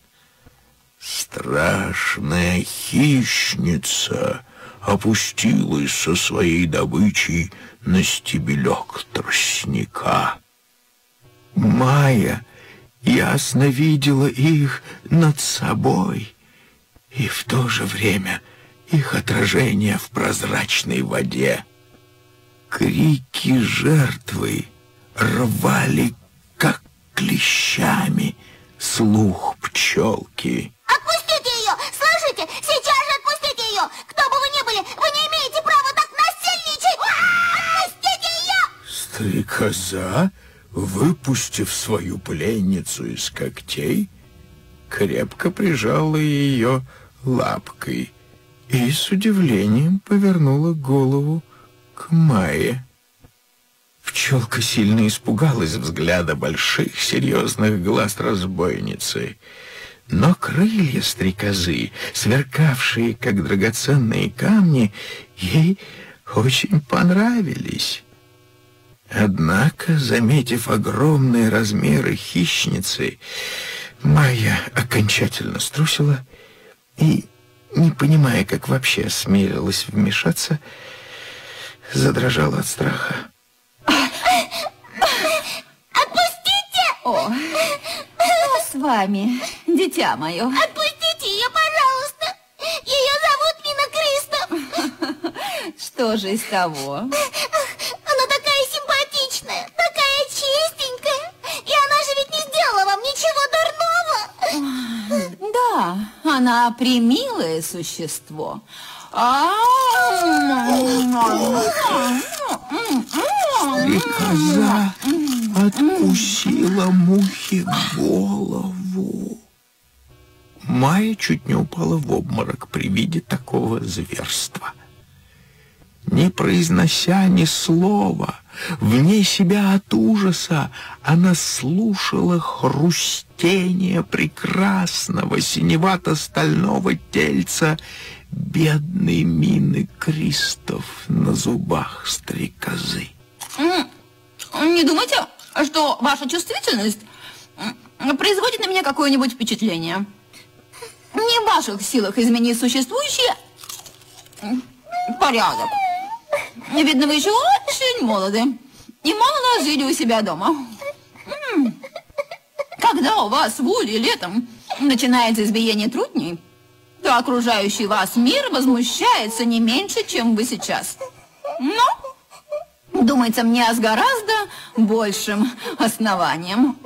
[SPEAKER 2] Страшная хищница опустилась со своей добычей на стебелек тростника. Майя ясно видела их над собой, и в то же время их отражение в прозрачной воде. Крики жертвы рвали, как клещами, слух пчелки.
[SPEAKER 6] Отпустите ее! Слышите? Сейчас же отпустите ее! Кто бы вы ни были, вы не имеете права так насильничать! Отпустите ее!
[SPEAKER 2] Стрекоза, выпустив свою пленницу из когтей, крепко прижала ее лапкой и с удивлением повернула голову к Майе. Пчелка сильно испугалась взгляда больших серьезных глаз разбойницы, но крылья стрекозы, сверкавшие как драгоценные камни, ей очень понравились. Однако, заметив огромные размеры хищницы, Майя окончательно струсила и, не понимая, как вообще осмелилась вмешаться, задрожала от страха.
[SPEAKER 6] Отпустите!
[SPEAKER 7] О, что с вами, дитя мое?
[SPEAKER 6] Отпустите ее, пожалуйста! Ее зовут Мина Кристоф.
[SPEAKER 7] Что же из того?
[SPEAKER 6] Она такая симпатичная, такая чистенькая. И она же ведь не сделала вам ничего дурного.
[SPEAKER 7] Да, она премилое существо.
[SPEAKER 2] Стрекоза откусила мухе голову. Майя чуть не упала в обморок при виде такого зверства. Не произнося ни слова, вне себя от ужаса, она слушала хрустение прекрасного синевато-стального тельца бедной Мины Кристоф на зубах стрекозы.
[SPEAKER 7] Не думайте, что ваша чувствительность производит на меня какое-нибудь впечатление. Не в ваших силах изменить существующий порядок. Видно, вы еще очень молоды и мало жили у себя дома. Когда у вас в Улье летом начинается избиение трутней, то окружающий вас мир возмущается не меньше, чем вы сейчас. Но, думается мне, с гораздо большим основанием.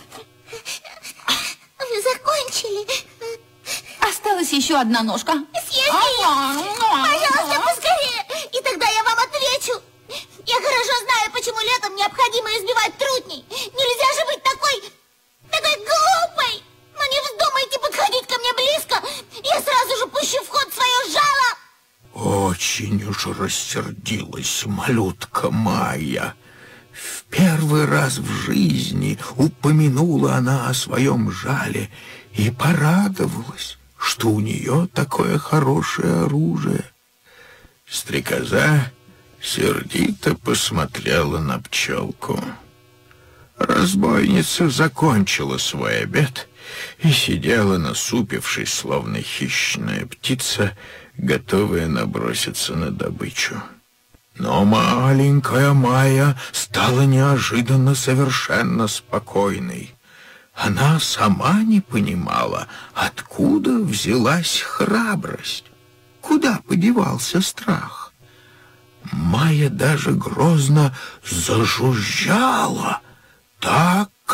[SPEAKER 6] Вы закончили?
[SPEAKER 7] Осталась еще одна ножка.
[SPEAKER 6] Съешьте ее! Пожалуйста, поскорее! И тогда я вам отвечу. Я хорошо знаю, почему летом необходимо избивать трутней. Нельзя же быть такой глупой. Но не вздумайте подходить ко мне близко. Я сразу же пущу в ход свое жало.
[SPEAKER 2] Очень уж рассердилась малютка Майя. В первый раз в жизни упомянула она о своем жале и порадовалась, что у нее такое хорошее оружие. Стрекоза сердито посмотрела на пчелку. Разбойница закончила свой обед и сидела, насупившись, словно хищная птица, готовая наброситься на добычу. Но маленькая Майя стала неожиданно совершенно спокойной. Она сама не понимала, откуда взялась храбрость, куда подевался страх. Майя даже грозно зажужжала, так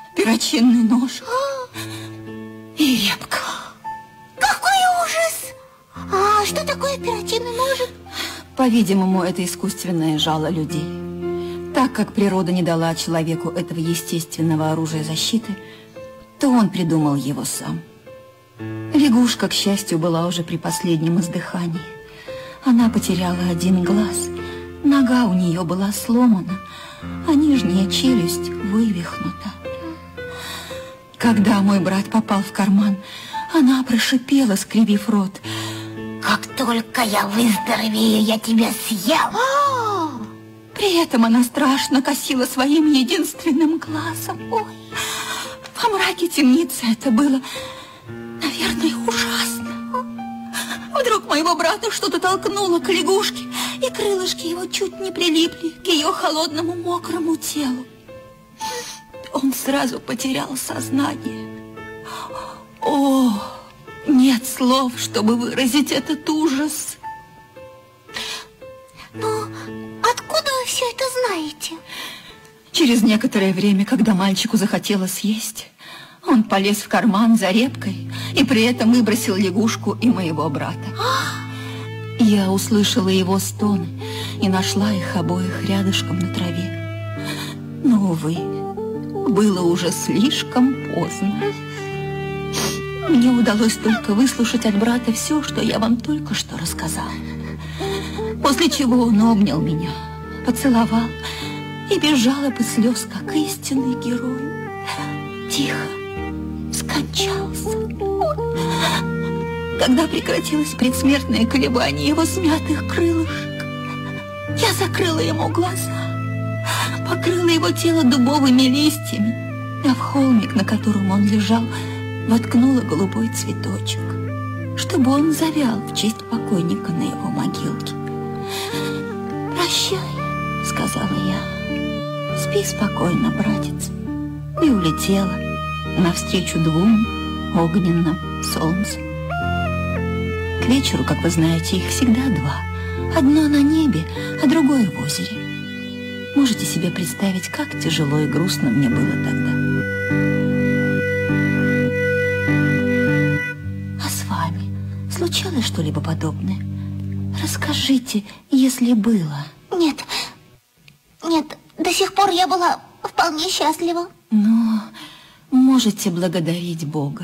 [SPEAKER 7] перочинный нож и репка.
[SPEAKER 6] Какой ужас! А что такое перочинный ножик?
[SPEAKER 7] По-видимому, это искусственное жало людей. Так как природа не дала человеку этого естественного оружия защиты, то он придумал его сам. Лягушка, к счастью, была уже при последнем издыхании. Она потеряла один глаз, нога у нее была сломана, а нижняя челюсть вывихнута. Когда мой брат попал в карман, она прошипела, скривив рот:
[SPEAKER 6] «Как только я выздоровею, я тебя съем!»
[SPEAKER 7] При этом она страшно косила своим единственным глазом. Ой, во мраке темницы это было, наверное, ужасно. Вдруг моего брата что-то толкнуло к лягушке, и крылышки его чуть не прилипли к ее холодному мокрому телу. Он сразу потерял сознание. О, нет слов, чтобы выразить этот ужас.
[SPEAKER 6] Но откуда вы все это знаете?
[SPEAKER 7] Через некоторое время, когда мальчику захотелось есть, он полез в карман за репкой и при этом выбросил лягушку и моего брата. Я услышала его стоны и нашла их обоих рядышком на траве. Но, увы, было уже слишком поздно. Мне удалось только выслушать от брата все, что я вам только что рассказала. После чего он обнял меня, поцеловал и без жалоб и слез, как истинный герой, тихо скончался. Когда прекратилось предсмертное колебание его смятых крылышек, я закрыла ему глаза, покрыла его тело дубовыми листьями, а в холмик, на котором он лежал, воткнула голубой цветочек, чтобы он завял в честь покойника на его могилке. «Прощай», — сказала я, — «спи спокойно, братец», и улетела навстречу двум огненным солнцам. К вечеру, как вы знаете, их всегда два. Одно на небе, а другое в озере. Можете себе представить, как тяжело и грустно мне было тогда. А с вами случалось что-либо подобное? Расскажите, если было.
[SPEAKER 6] Нет, до сих пор я была вполне счастлива.
[SPEAKER 7] Но можете благодарить Бога.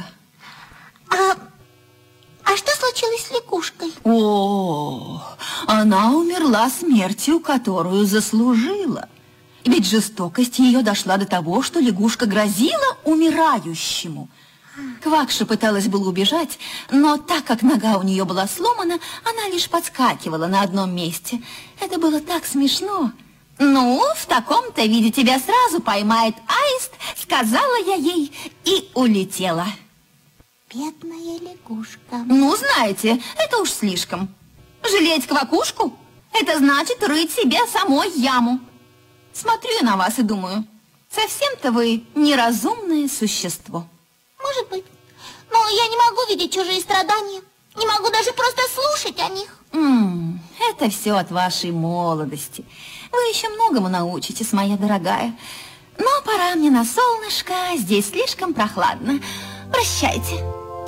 [SPEAKER 6] А что случилось с лягушкой?
[SPEAKER 7] О, она умерла смертью, которую заслужила. Ведь жестокость ее дошла до того, что лягушка грозила умирающему. Квакша пыталась было убежать, но так как нога у нее была сломана, она лишь подскакивала на одном месте. Это было так смешно. «Ну, в таком-то виде тебя сразу поймает аист», сказала я ей и улетела.
[SPEAKER 6] Бедная лягушка.
[SPEAKER 7] Ну, знаете, это уж слишком. Жалеть квакушку – это значит рыть себе самой яму. Смотрю я на вас и думаю, совсем-то вы неразумное существо.
[SPEAKER 6] Может быть. Но я не могу видеть чужие страдания. Не могу даже просто слушать о них.
[SPEAKER 7] Это все от вашей молодости. Вы еще многому научитесь, моя дорогая. Но пора мне на солнышко, здесь слишком прохладно. Прощайте.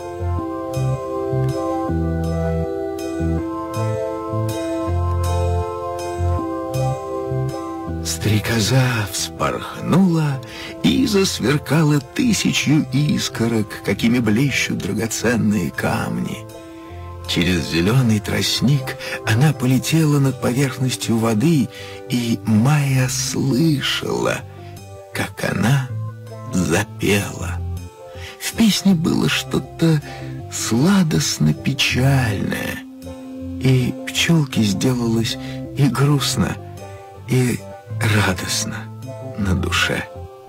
[SPEAKER 2] Стрекоза вспорхнула и засверкала тысячью искорок, какими блещут драгоценные камни. Через зеленый тростник она полетела над поверхностью воды, и Майя слышала, как она запела. В песне было что-то сладостно-печальное, и пчелке сделалось и грустно, и радостно на душе.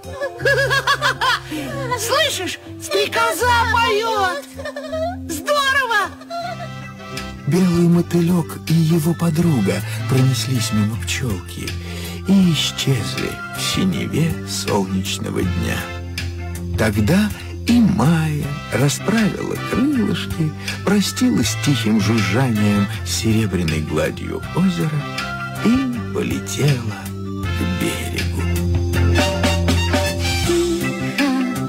[SPEAKER 9] Слышишь, стрекоза поет! Здорово!
[SPEAKER 2] Белый мотылек и его подруга пронеслись мимо пчелки и исчезли в синеве солнечного дня. Тогда и Майя расправила крылышки, простилась тихим жужжанием с серебряной гладью озера и полетела к берегу.
[SPEAKER 6] Тихо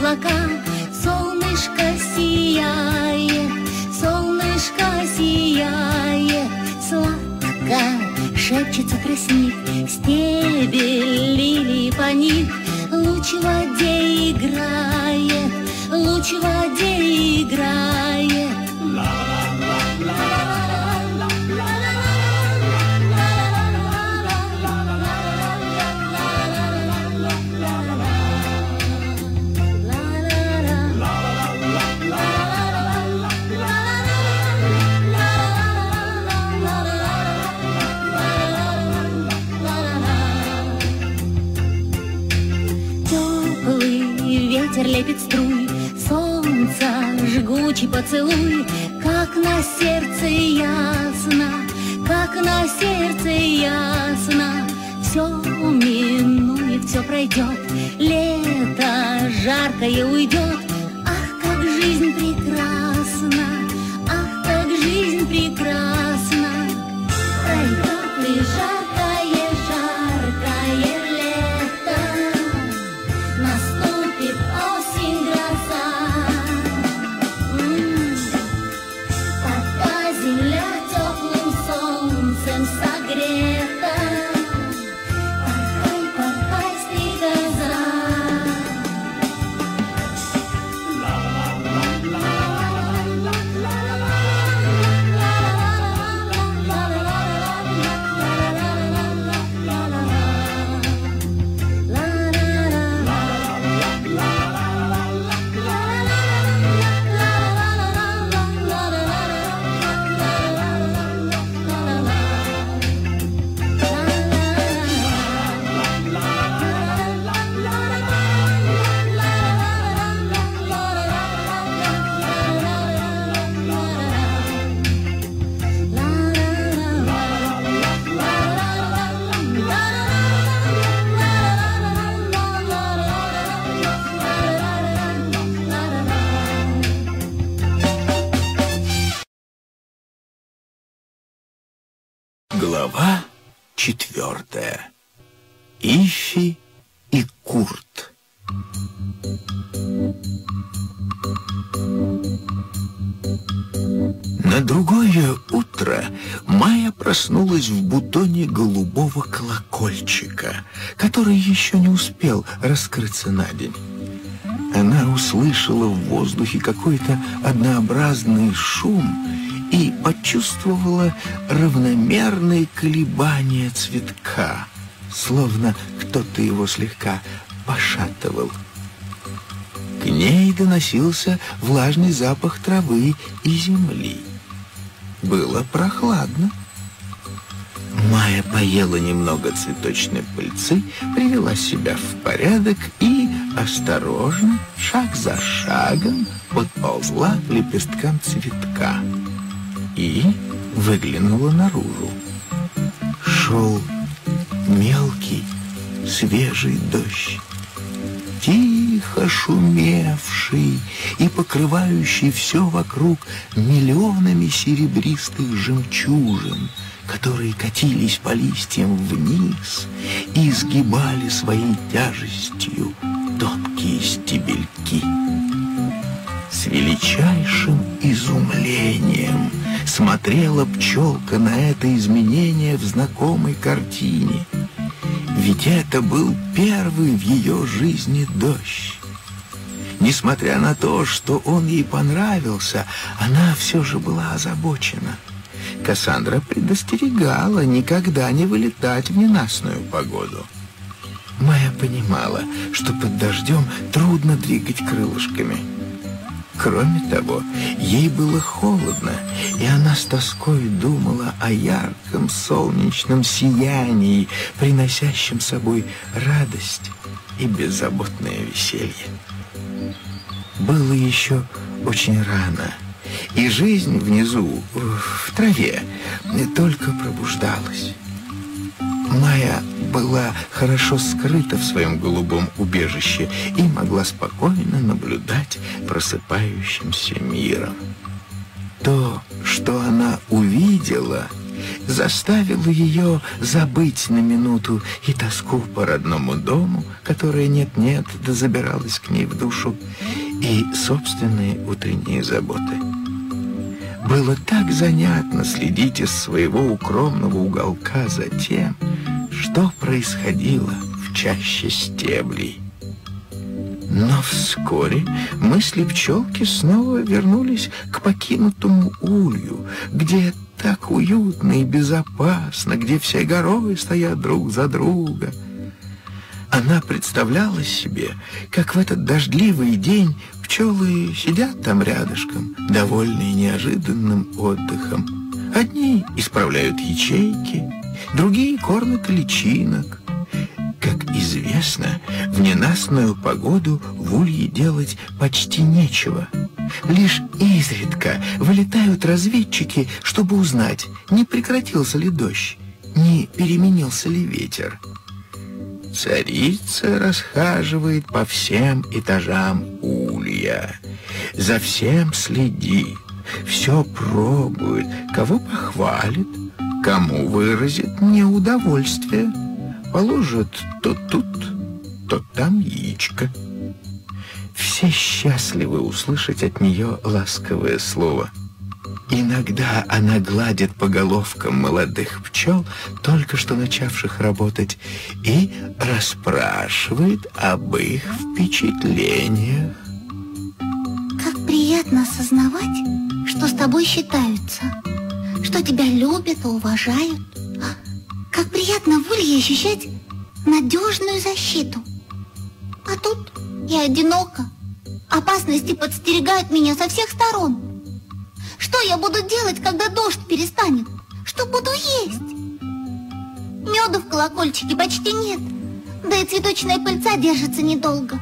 [SPEAKER 6] облака. Солнышко сияет, солнышко сияет, сладко шепчется тростник, стебель лилии поник. Луч в воде играет, луч в воде играет. Ветер лепит струй, солнца жгучий поцелуй. Как на сердце ясно, как на сердце ясно. Все минует, все пройдет, лето жаркое уйдет. Ах, как жизнь прекрасна, ах, как жизнь прекрасна. Пройдет ли жаркое, жаркое лето, наступит осень, гроза. Пока земля теплым солнцем согрета, порхай, порхай, стрекоза.
[SPEAKER 2] Глава 4. Ифи и Курт. На другое утро Майя проснулась в бутоне голубого колокольчика, который еще не успел раскрыться на день. Она услышала в воздухе какой-то однообразный шум и почувствовала равномерные колебания цветка, словно кто-то его слегка пошатывал. К ней доносился влажный запах травы и земли. Было прохладно. Майя поела немного цветочной пыльцы, привела себя в порядок и осторожно, шаг за шагом, подползла к лепесткам цветка и выглянула наружу. Шел мелкий, свежий дождь, тихо шумевший и покрывающий все вокруг миллионами серебристых жемчужин, которые катились по листьям вниз и изгибали своей тяжестью тонкие стебельки. С величайшим изумлением смотрела пчелка на это изменение в знакомой картине. Ведь это был первый в ее жизни дождь. Несмотря на то, что он ей понравился, она все же была озабочена. Кассандра предостерегала никогда не вылетать в ненастную погоду. Майя понимала, что под дождем трудно двигать крылышками. Кроме того, ей было холодно, и она с тоской думала о ярком солнечном сиянии, приносящем с собой радость и беззаботное веселье. Было еще очень рано, и жизнь внизу, в траве, только пробуждалась. Майя была хорошо скрыта в своем голубом убежище и могла спокойно наблюдать просыпающимся миром. То, что она увидела, заставила ее забыть на минуту и тоску по родному дому, которая нет-нет да забиралась к ней в душу, и собственные утренние заботы. Было так занятно следить из своего укромного уголка за тем, что происходило в чаще стеблей. Но вскоре мысли пчелки снова вернулись к покинутому улью, где так уютно и безопасно, где все горой стоят друг за друга. Она представляла себе, как в этот дождливый день пчелы сидят там рядышком, довольные неожиданным отдыхом. Одни исправляют ячейки, другие кормят личинок. Как известно, в ненастную погоду в улье делать почти нечего. Лишь изредка вылетают разведчики, чтобы узнать, не прекратился ли дождь, не переменился ли ветер. Царица расхаживает по всем этажам улья, за всем следит, все пробует, кого похвалит, кому выразит неудовольствие. Положит то тут, то там яичко. Все счастливы услышать от нее ласковое слово. Иногда она гладит по головкам молодых пчел, только что начавших работать, и расспрашивает об их впечатлениях.
[SPEAKER 6] Как приятно осознавать, что с тобой считаются, что тебя любят и уважают. Как приятно в улье ощущать надежную защиту. А тут я одинока. Опасности подстерегают меня со всех сторон. Что я буду делать, когда дождь перестанет? Что буду есть? Меда в колокольчике почти нет. Да и цветочная пыльца держится недолго.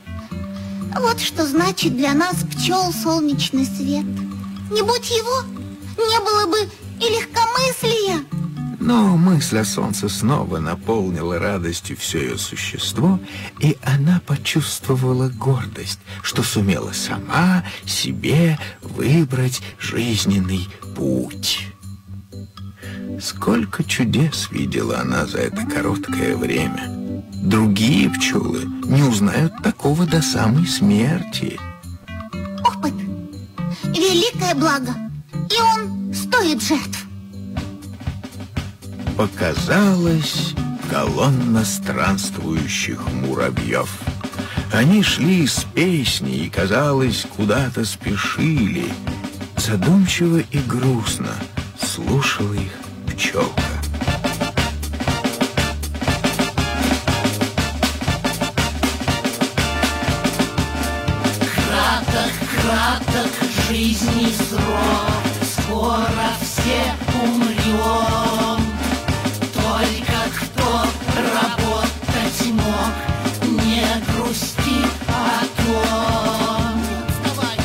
[SPEAKER 6] Вот что значит для нас пчел солнечный свет. Не будь его, не было бы и легкомыслия.
[SPEAKER 2] Но мысль о солнце снова наполнила радостью все ее существо, и она почувствовала гордость, что сумела сама себе выбрать жизненный путь. Сколько чудес видела она за это короткое время. Другие пчелы не узнают такого до самой смерти.
[SPEAKER 6] Опыт — великое благо, и он стоит жертв.
[SPEAKER 2] Показалась колонна странствующих муравьев. Они шли с песней и, казалось, куда-то спешили. Задумчиво и грустно слушала их пчелка.
[SPEAKER 10] Краток жизни срок, скоро все умрем. Только кто работать мог, не грусти о том. Вставай.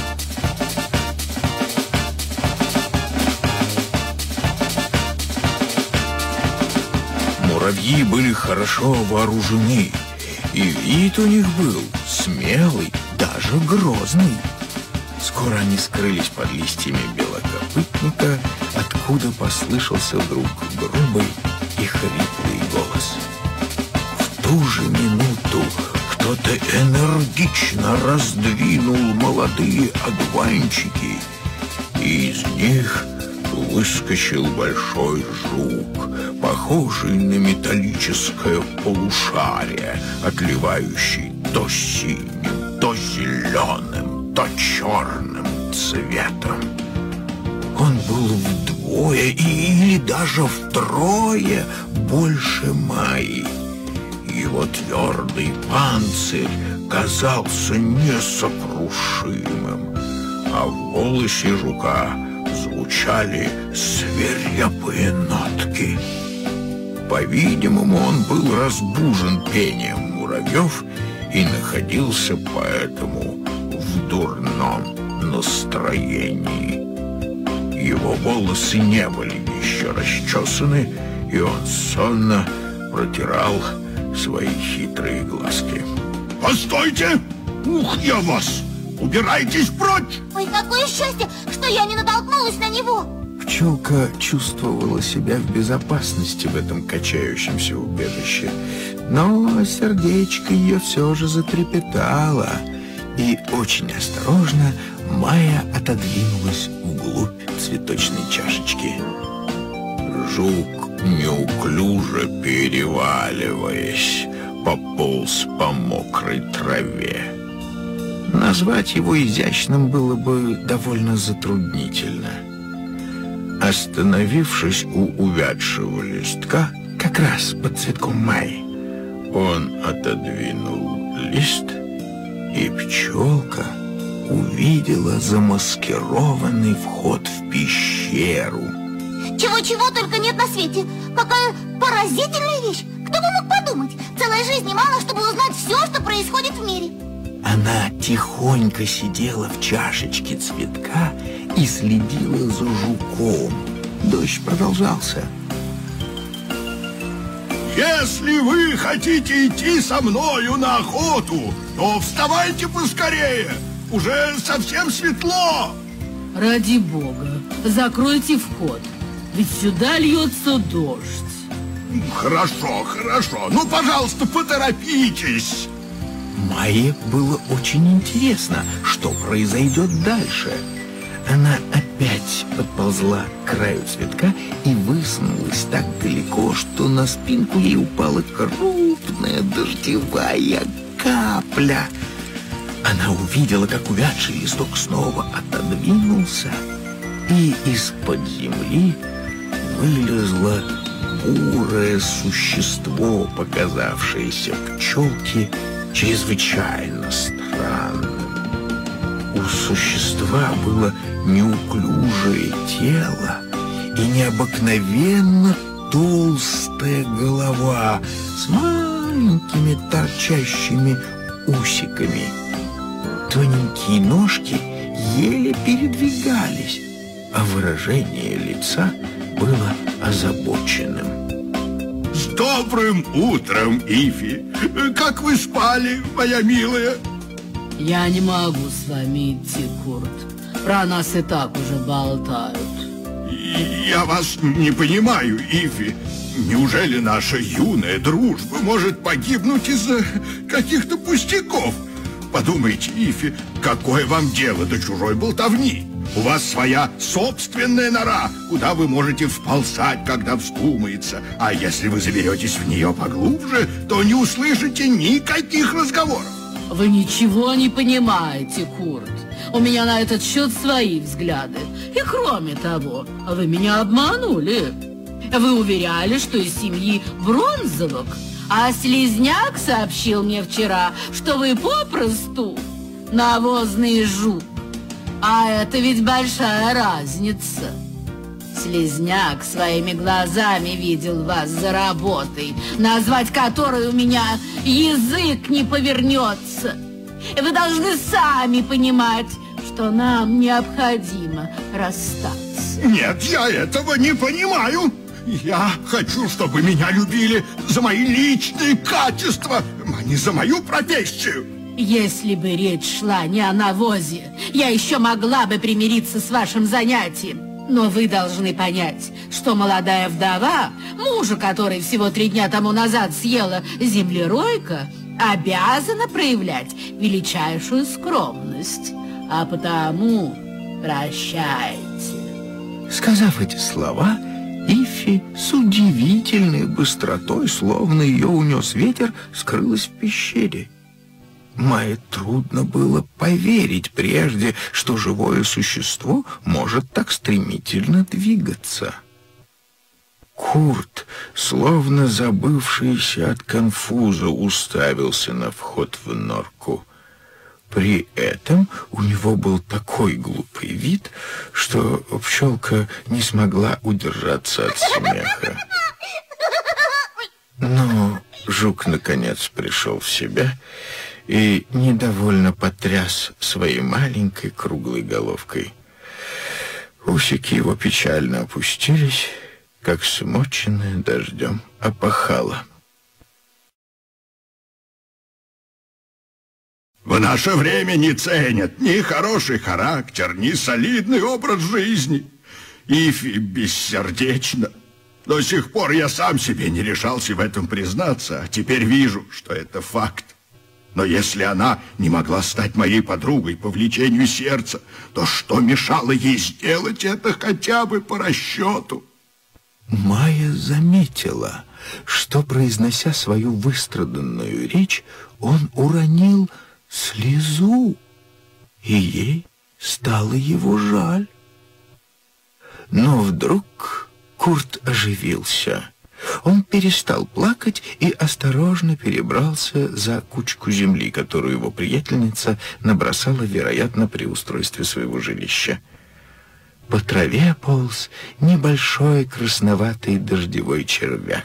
[SPEAKER 2] Муравьи были хорошо вооружены, и вид у них был смелый, даже грозный. Скоро они скрылись под листьями белокопытника, откуда послышался вдруг грубый и хриплый голос. В ту же минуту кто-то энергично раздвинул молодые одуванчики, и из них выскочил большой жук, похожий на металлическое полушарие, отливающий то синим, то зеленым, то черным цветом. Он был вдвое или даже втрое больше Майи. Его твердый панцирь казался несокрушимым, а в голосе жука звучали свирепые нотки. По-видимому, он был разбужен пением муравьев и находился поэтому в дурном настроении. Его волосы не были еще расчесаны, и он сонно протирал свои хитрые глазки.
[SPEAKER 11] Постойте! Ух, я вас! Убирайтесь прочь!
[SPEAKER 6] Ой, какое счастье, что я не натолкнулась на него!
[SPEAKER 2] пчелка чувствовала себя в безопасности в этом качающемся убежище, но сердечко ее все же затрепетало, и очень осторожно Майя отодвинулась вглубь цветочной чашечки. Жук, неуклюже переваливаясь, пополз по мокрой траве. Назвать его изящным было бы довольно затруднительно. Остановившись у увядшего листка, как раз под цветком Майи, он отодвинул лист, и пчелка увидела замаскированный вход в пещеру.
[SPEAKER 6] Чего-чего только нет на свете. Какая поразительная вещь. Кто бы мог подумать? Целой жизни мало, чтобы узнать все, что происходит в мире.
[SPEAKER 2] Она тихонько сидела в чашечке цветка и следила за жуком. Дождь продолжался.
[SPEAKER 11] Если вы хотите идти со мною на охоту, то вставайте поскорее. Уже совсем светло.
[SPEAKER 12] Ради бога, закройте вход, ведь сюда льется дождь.
[SPEAKER 11] Хорошо, хорошо. Ну, пожалуйста, поторопитесь.
[SPEAKER 2] Майе было очень интересно, что произойдет дальше. Она опять подползла к краю цветка и высунулась так далеко, что на спинку ей упала крупная дождевая капля. Она увидела, как увядший листок снова отодвинулся, и из-под земли вылезло бурое существо, показавшееся пчелке чрезвычайно странным. У существа было неуклюжее тело и необыкновенно толстая голова с маленькими торчащими усиками. Тоненькие ножки еле передвигались, а выражение лица было озабоченным.
[SPEAKER 11] С добрым утром, Ифи! Как вы спали, моя милая?
[SPEAKER 12] Я не могу с вами идти, Курт. Про нас и так уже болтают.
[SPEAKER 11] Я вас не понимаю, Ифи. Неужели наша юная дружба может погибнуть из-за каких-то пустяков? Подумайте, Ифи, какое вам дело до чужой болтовни? У вас своя собственная нора, куда вы можете вползать, когда вздумается. А если вы заберетесь в нее поглубже, то не услышите никаких разговоров.
[SPEAKER 12] Вы ничего не понимаете, Курт. У меня на этот счет свои взгляды. И кроме того, вы меня обманули. Вы уверяли, что из семьи Бронзовок, а Слизняк сообщил мне вчера, что вы попросту навозный жук. А это ведь большая разница. Слизняк своими глазами видел вас за работой, назвать которой у меня язык не повернется. И вы должны сами понимать, что нам необходимо расстаться.
[SPEAKER 11] Нет, я этого не понимаю. Я хочу, чтобы меня любили за мои личные качества, а не за мою профессию.
[SPEAKER 12] Если бы речь шла не о навозе, я еще могла бы примириться с вашим занятием. Но вы должны понять, что молодая вдова, мужа которой всего 3 дня тому назад съела землеройка, обязана проявлять величайшую скромность. А потому прощайте.
[SPEAKER 2] Сказав эти слова, Ифи с удивительной быстротой, словно ее унес ветер, скрылась в пещере. Майе трудно было поверить прежде, что живое существо может так стремительно двигаться. Курт, словно забывшийся от конфуза, уставился на вход в норку. При этом у него был такой глупый вид, что пчелка не смогла удержаться от смеха. Но жук наконец пришел в себя и недовольно потряс своей маленькой круглой головкой. Усики его печально опустились, как смоченное дождем опахало.
[SPEAKER 11] В наше время не ценят ни хороший характер, ни солидный образ жизни. Ифи бессердечна. До сих пор я сам себе не решался в этом признаться, а теперь вижу, что это факт. Но если она не могла стать моей подругой по влечению сердца, то что мешало ей сделать это хотя бы по расчету?
[SPEAKER 2] Майя заметила, что, произнося свою выстраданную речь, он уронил слезу, и ей стало его жаль. Но вдруг Курт оживился. Он перестал плакать и осторожно перебрался за кучку земли, которую его приятельница набросала, вероятно, при устройстве своего жилища. По траве полз небольшой красноватый дождевой червяк.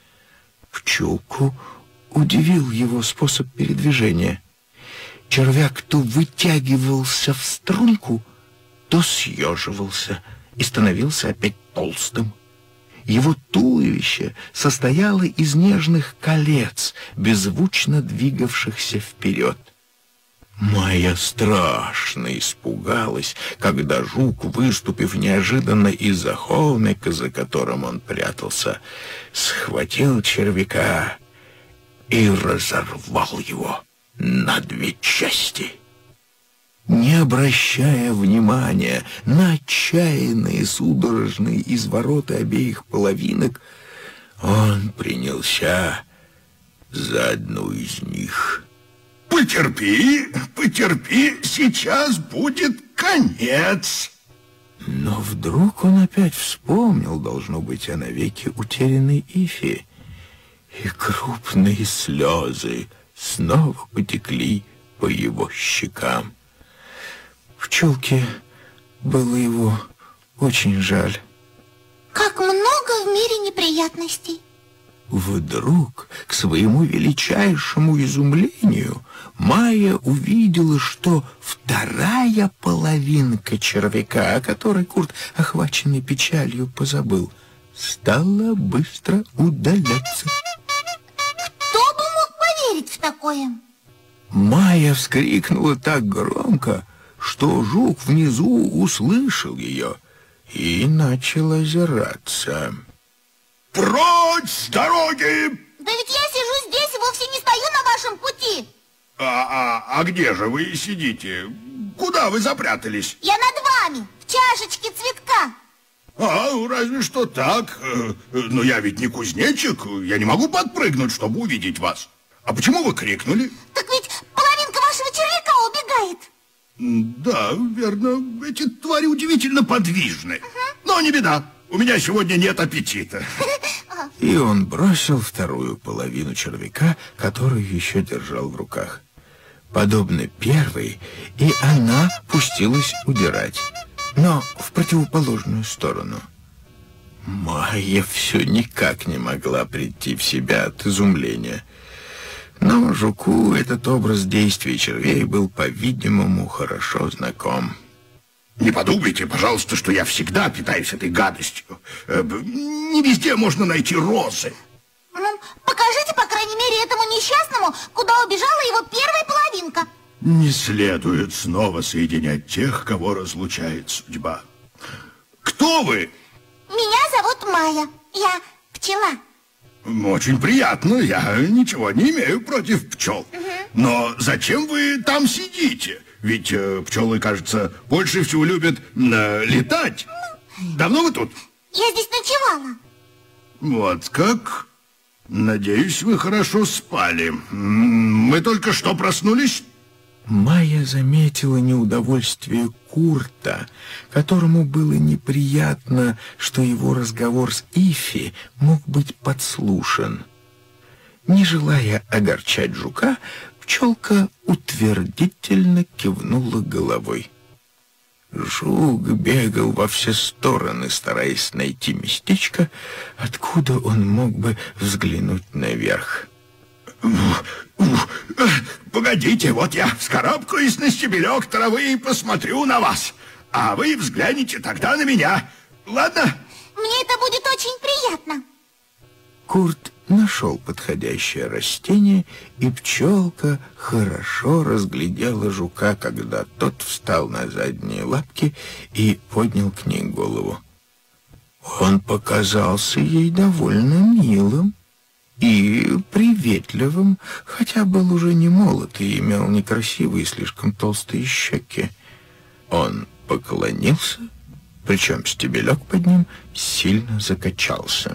[SPEAKER 2] Пчелку удивил его способ передвижения. Червяк то вытягивался в струнку, то съеживался и становился опять толстым. Его туловище состояло из нежных колец, беззвучно двигавшихся вперед. Майя страшно испугалась, когда жук, выступив неожиданно из-за холмика, за которым он прятался, схватил червяка и разорвал его на две части. Не обращая внимания на отчаянные судорожные извороты обеих половинок, он принялся за одну из них.
[SPEAKER 11] Потерпи, потерпи, сейчас будет конец.
[SPEAKER 2] Но вдруг он опять вспомнил, должно быть, о навеки утерянной Ифи, и крупные слезы снова потекли по его щекам. Пчелке было его очень жаль.
[SPEAKER 6] Как много в мире неприятностей.
[SPEAKER 2] Вдруг, к своему величайшему изумлению, Майя увидела, что вторая половинка червяка, о которой Курт, охваченный печалью, позабыл, стала быстро удаляться.
[SPEAKER 6] Кто бы мог поверить в такое?
[SPEAKER 2] Майя вскрикнула так громко, что жук внизу услышал ее и начал озираться.
[SPEAKER 11] Прочь с дороги!
[SPEAKER 6] Да ведь я сижу здесь и вовсе не стою на вашем пути.
[SPEAKER 11] А где же вы сидите? Куда вы запрятались?
[SPEAKER 6] Я над вами, в чашечке цветка.
[SPEAKER 11] Разве что так. Но я ведь не кузнечик, я не могу подпрыгнуть, чтобы увидеть вас. А почему вы крикнули?
[SPEAKER 6] Так ведь половинка вашего червяка убегает.
[SPEAKER 11] Да, верно. Эти твари удивительно подвижны. Но не беда, у меня сегодня нет аппетита.
[SPEAKER 2] И он бросил вторую половину червяка, которую еще держал в руках. Подобно первой, и она пустилась удирать, но в противоположную сторону. Майя все никак не могла прийти в себя от изумления. Но жуку этот образ действий червей был, по-видимому, хорошо знаком.
[SPEAKER 11] Не подумайте, пожалуйста, что я всегда питаюсь этой гадостью. Не везде можно найти розы.
[SPEAKER 6] Ну, покажите, по крайней мере, этому несчастному, куда убежала его первая половинка.
[SPEAKER 11] Не следует снова соединять тех, кого разлучает судьба. Кто вы?
[SPEAKER 6] Меня зовут Майя. Я пчела.
[SPEAKER 11] Очень приятно, я ничего не имею против пчел. Но зачем вы там сидите? Ведь пчелы, кажется, больше всего любят летать. Давно вы тут?
[SPEAKER 6] Я здесь ночевала.
[SPEAKER 11] Вот как? Надеюсь, вы хорошо спали. Мы только что проснулись?
[SPEAKER 2] Майя заметила неудовольствие Курта, которому было неприятно, что его разговор с Ифи мог быть подслушан. Не желая огорчать жука, пчелка утвердительно кивнула головой. Жук бегал во все стороны, стараясь найти местечко, откуда он мог бы взглянуть наверх.
[SPEAKER 11] Погодите, вот я вскарабкаюсь на стебелек травы и посмотрю на вас. А вы взгляните тогда на меня. Ладно?
[SPEAKER 6] Мне это будет очень приятно.
[SPEAKER 2] Курт нашел подходящее растение, и пчелка хорошо разглядела жука, когда тот встал на задние лапки и поднял к ней голову. Он показался ей довольно милым и приветливым, хотя был уже не молод и имел некрасивые, слишком толстые щеки. Он поклонился, причем стебелек под ним сильно закачался.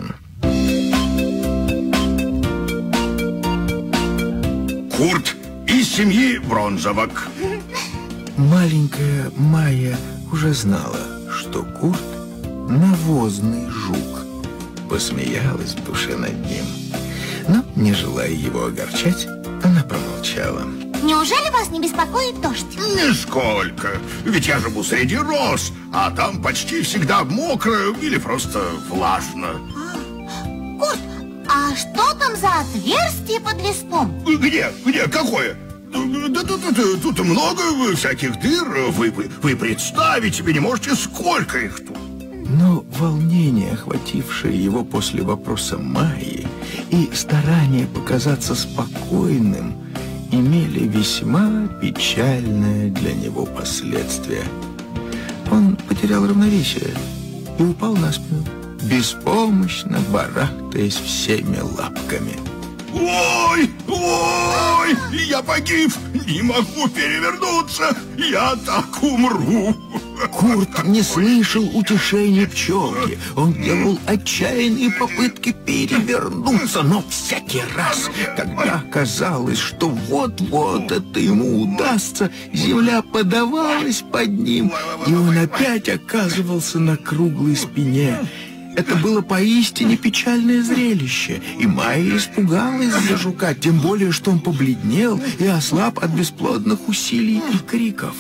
[SPEAKER 11] Курт из семьи Бронзовок.
[SPEAKER 2] Маленькая Майя уже знала, что Курт — навозный жук. Посмеялась в душе над ним. Но, не желая его огорчать, она промолчала.
[SPEAKER 6] Неужели вас не беспокоит дождь?
[SPEAKER 11] Нисколько. Ведь я живу среди роз, а там почти всегда мокро или просто влажно.
[SPEAKER 6] Курт, а что там за отверстие под листом?
[SPEAKER 11] Где? Какое? Да тут много всяких дыр. Вы представить себе не можете, сколько их тут.
[SPEAKER 2] Но волнение, охватившее его после вопроса Майи, и старание показаться спокойным имели весьма печальное для него последствие. Он потерял равновесие и упал на спину, беспомощно барахтаясь всеми лапками.
[SPEAKER 11] Ой, я погиб, не могу перевернуться, я так умру.
[SPEAKER 2] Курт не слышал утешения пчелки. Он делал отчаянные попытки перевернуться, но всякий раз, когда казалось, что вот-вот это ему удастся, земля подавалась под ним, и он опять оказывался на круглой спине. Это было поистине печальное зрелище, и Майя испугалась за жука, тем более, что он побледнел и ослаб от бесплодных усилий и криков.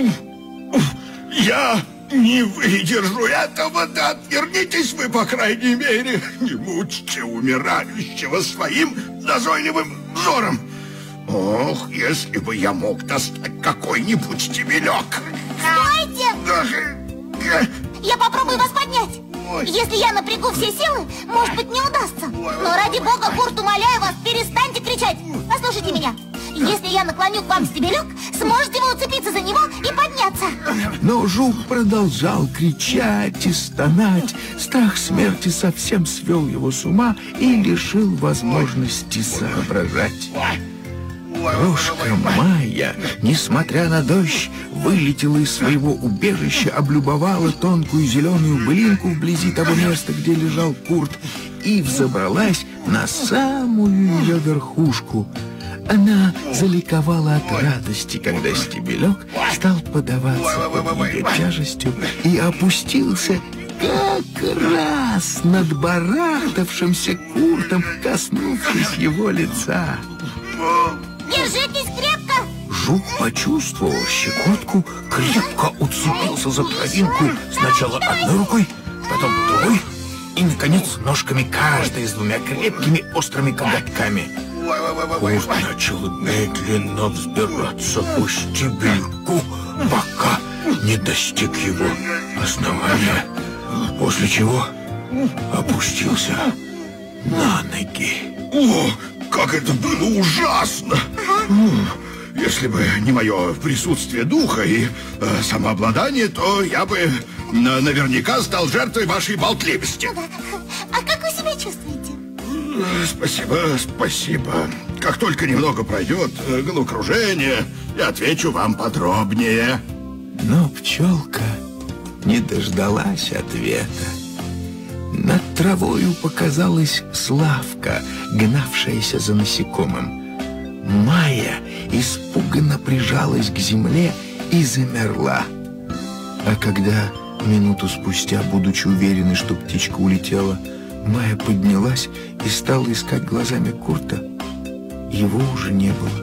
[SPEAKER 11] Я не выдержу этого, да отвернитесь вы, по крайней мере. Не мучьте умирающего своим назойливым взором. Ох, если бы я мог достать какой-нибудь стебелек.
[SPEAKER 6] Стойте! Я попробую вас поднять. Если я напрягу все силы, может быть, не удастся. Но ради бога, Курт, умоляю вас, перестаньте кричать. Послушайте меня. Если я наклоню к вам стебелек, сможете вы уцепиться за него и подняться.
[SPEAKER 2] Но жук продолжал кричать и стонать. Страх смерти совсем свел его с ума и лишил возможности соображать. Крошка Майя, несмотря на дождь, вылетела из своего убежища, облюбовала тонкую зеленую былинку вблизи того места, где лежал Курт, и взобралась на самую ее верхушку. Она заликовала от радости, когда стебелек стал подаваться под ее тяжестью и опустился как раз над барахтавшимся Куртом, коснувшись его лица.
[SPEAKER 6] Держитесь крепко!
[SPEAKER 2] Жук почувствовал щекотку, крепко уцепился за травинку сначала одной рукой, потом другой и, наконец, ножками, каждой с двумя крепкими острыми коготками. Курт начал медленно взбираться по стебельку, пока не достиг его основания, после чего опустился на ноги.
[SPEAKER 11] О, как это было ужасно! Если бы не мое присутствие духа и самообладание, то я бы наверняка стал жертвой вашей болтливости.
[SPEAKER 6] А как вы себя чувствуете?
[SPEAKER 11] Спасибо. Как только немного пройдет головокружение, я отвечу вам подробнее.
[SPEAKER 2] Но пчелка не дождалась ответа. Над травою показалась Славка, гнавшаяся за насекомым. Майя испуганно прижалась к земле и замерла. А когда, минуту спустя, будучи уверенной, что птичка улетела, Майя поднялась и стала искать глазами Курта, его уже не было.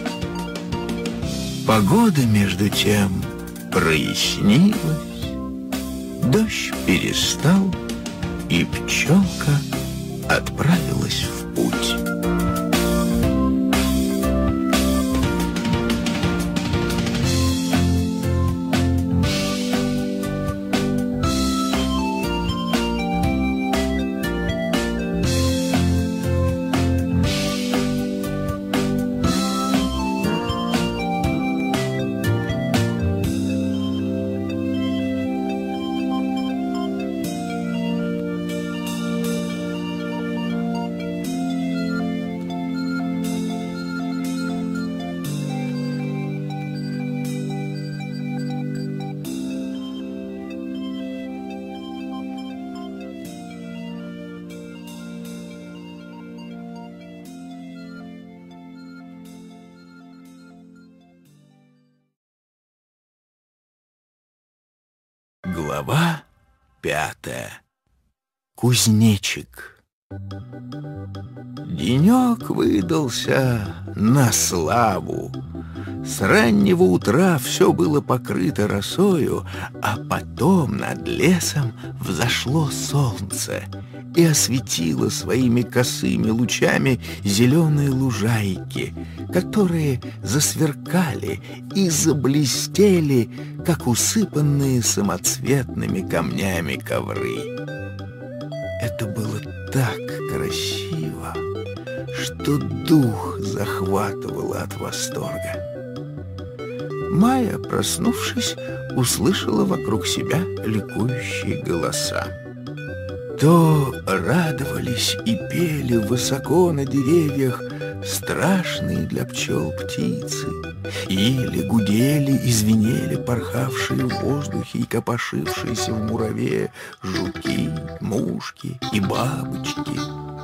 [SPEAKER 2] Погода, между тем, прояснилась, дождь перестал, и пчелка отправилась в путь. Глава 5. Кузнечик. Денек выдался на славу. С раннего утра все было покрыто росою, а потом над лесом взошло солнце и осветило своими косыми лучами зеленые лужайки, которые засверкали и заблестели, как усыпанные самоцветными камнями ковры. Это было так красиво, что дух захватывало от восторга. Майя, проснувшись, услышала вокруг себя ликующие голоса. То радовались и пели высоко на деревьях страшные для пчел птицы, или гудели и звенели порхавшие в воздухе и копошившиеся в мураве жуки, мушки и бабочки.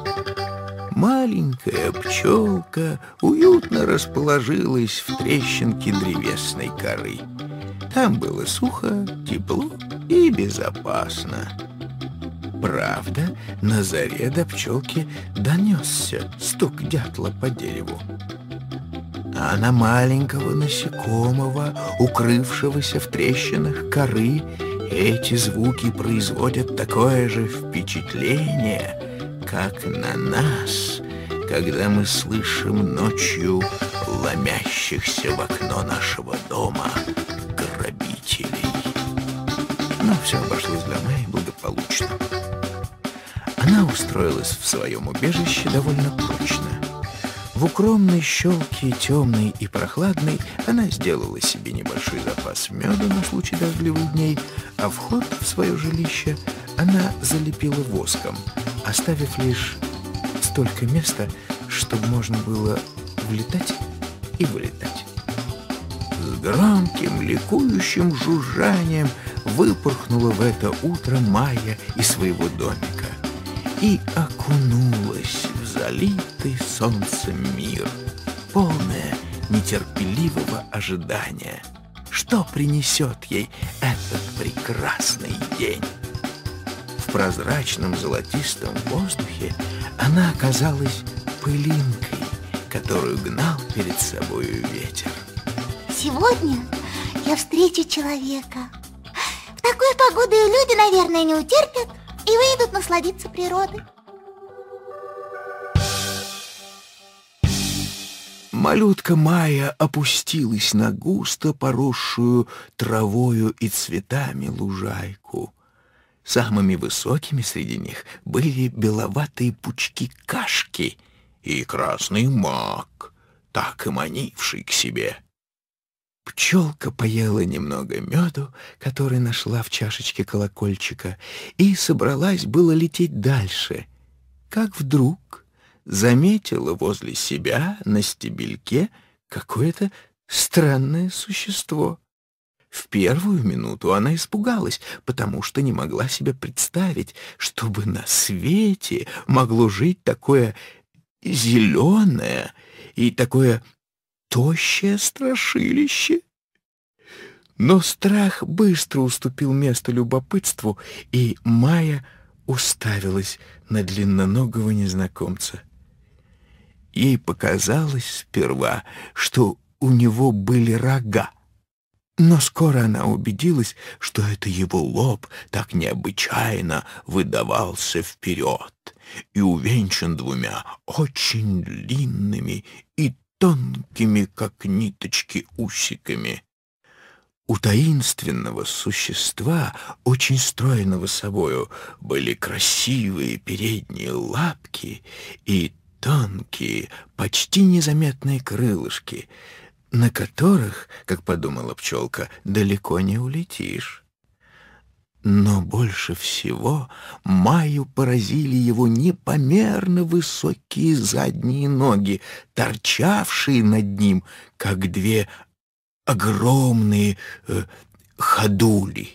[SPEAKER 2] Маленькая пчелка уютно расположилась в трещинке древесной коры. Там было сухо, тепло и безопасно. Правда, на заре до пчелки донесся стук дятла по дереву. А на маленького насекомого, укрывшегося в трещинах коры, эти звуки производят такое же впечатление, как на нас, когда мы слышим ночью ломящихся в окно нашего дома грабителей. Но все обошлось для Майи благополучно. Она устроилась в своем убежище довольно прочно. В укромной щелке, темной и прохладной, она сделала себе небольшой запас меда на случай дождливых дней, а вход в свое жилище она залепила воском, оставив лишь столько места, чтобы можно было влетать и вылетать. С громким, ликующим жужжанием выпорхнула в это утро Майя из своего домика и окунулась в залитый солнцем мир, полное нетерпеливого ожидания, что принесет ей этот прекрасный день. В прозрачном золотистом воздухе она оказалась пылинкой, которую гнал перед собою ветер.
[SPEAKER 6] Сегодня я встречу человека. В такую погоду и люди, наверное, не утерпят и выйдут насладиться природой.
[SPEAKER 2] Малютка Майя опустилась на густо поросшую травою и цветами лужайку. Самыми высокими среди них были беловатые пучки кашки и красный мак, так и манивший к себе. Пчелка поела немного меду, который нашла в чашечке колокольчика, и собралась было лететь дальше, как вдруг заметила возле себя на стебельке какое-то странное существо. В первую минуту она испугалась, потому что не могла себе представить, чтобы на свете могло жить такое зеленое и такое тощее страшилище. Но страх быстро уступил место любопытству, и Майя уставилась на длинноногого незнакомца. Ей показалось сперва, что у него были рога, но скоро она убедилась, что это его лоб так необычайно выдавался вперед и увенчан двумя очень длинными и тонкими, как ниточки, усиками. У таинственного существа, очень стройного собою, были красивые передние лапки и тонкие, почти незаметные крылышки, на которых, как подумала пчелка, далеко не улетишь. Но больше всего Майю поразили его непомерно высокие задние ноги, торчавшие над ним, как две огромные ходули.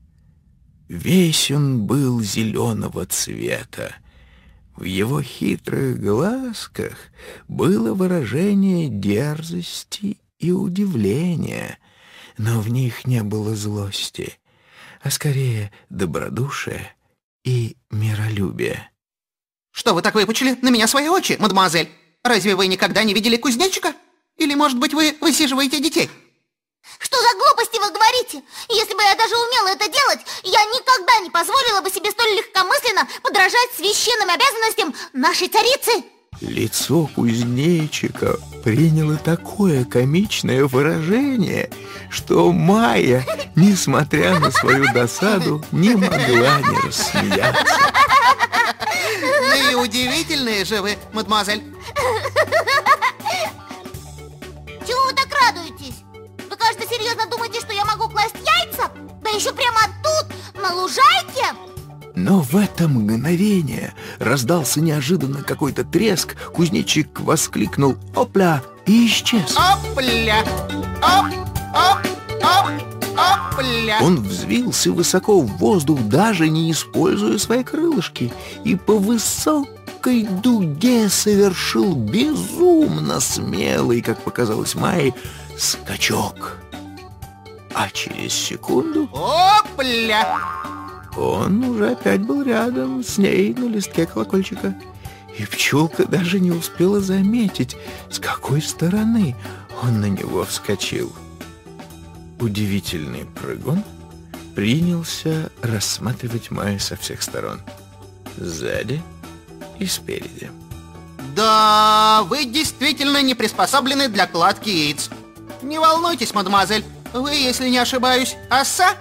[SPEAKER 2] Весь он был зеленого цвета. В его хитрых глазках было выражение дерзости и удивления, но в них не было злости. а скорее добродушие и миролюбие.
[SPEAKER 9] Что вы так выпучили на меня свои очи, мадемуазель? Разве вы никогда не видели кузнечика? Или, может быть, вы высиживаете детей?
[SPEAKER 6] Что за глупости вы говорите? Если бы я даже умела это делать, я никогда не позволила бы себе столь легкомысленно подражать священным обязанностям нашей царицы.
[SPEAKER 2] Лицо кузнечика приняло такое комичное выражение, что Майя, несмотря на свою досаду, не могла не рассмеяться.
[SPEAKER 9] Ну и удивительные же вы, мадемуазель.
[SPEAKER 6] Чего вы так радуетесь? Вы, кажется, серьезно думаете, что я могу класть яйца? Да еще прямо тут, на лужайке?
[SPEAKER 2] Но в это мгновение раздался неожиданно какой-то треск. Кузнечик воскликнул «Опля!» и исчез.
[SPEAKER 9] Опля! Опля!
[SPEAKER 2] Он взвился высоко в воздух, даже не используя свои крылышки, и по высокой дуге совершил безумно смелый, как показалось Майе, скачок. А через секунду...
[SPEAKER 9] Опля!
[SPEAKER 2] Он уже опять был рядом с ней на листке колокольчика. И пчелка даже не успела заметить, с какой стороны он на него вскочил. Удивительный прыгун принялся рассматривать Майю со всех сторон. Сзади и спереди.
[SPEAKER 9] Да, вы действительно не приспособлены для кладки яиц. Не волнуйтесь, мадемуазель. Вы, если не ошибаюсь, оса?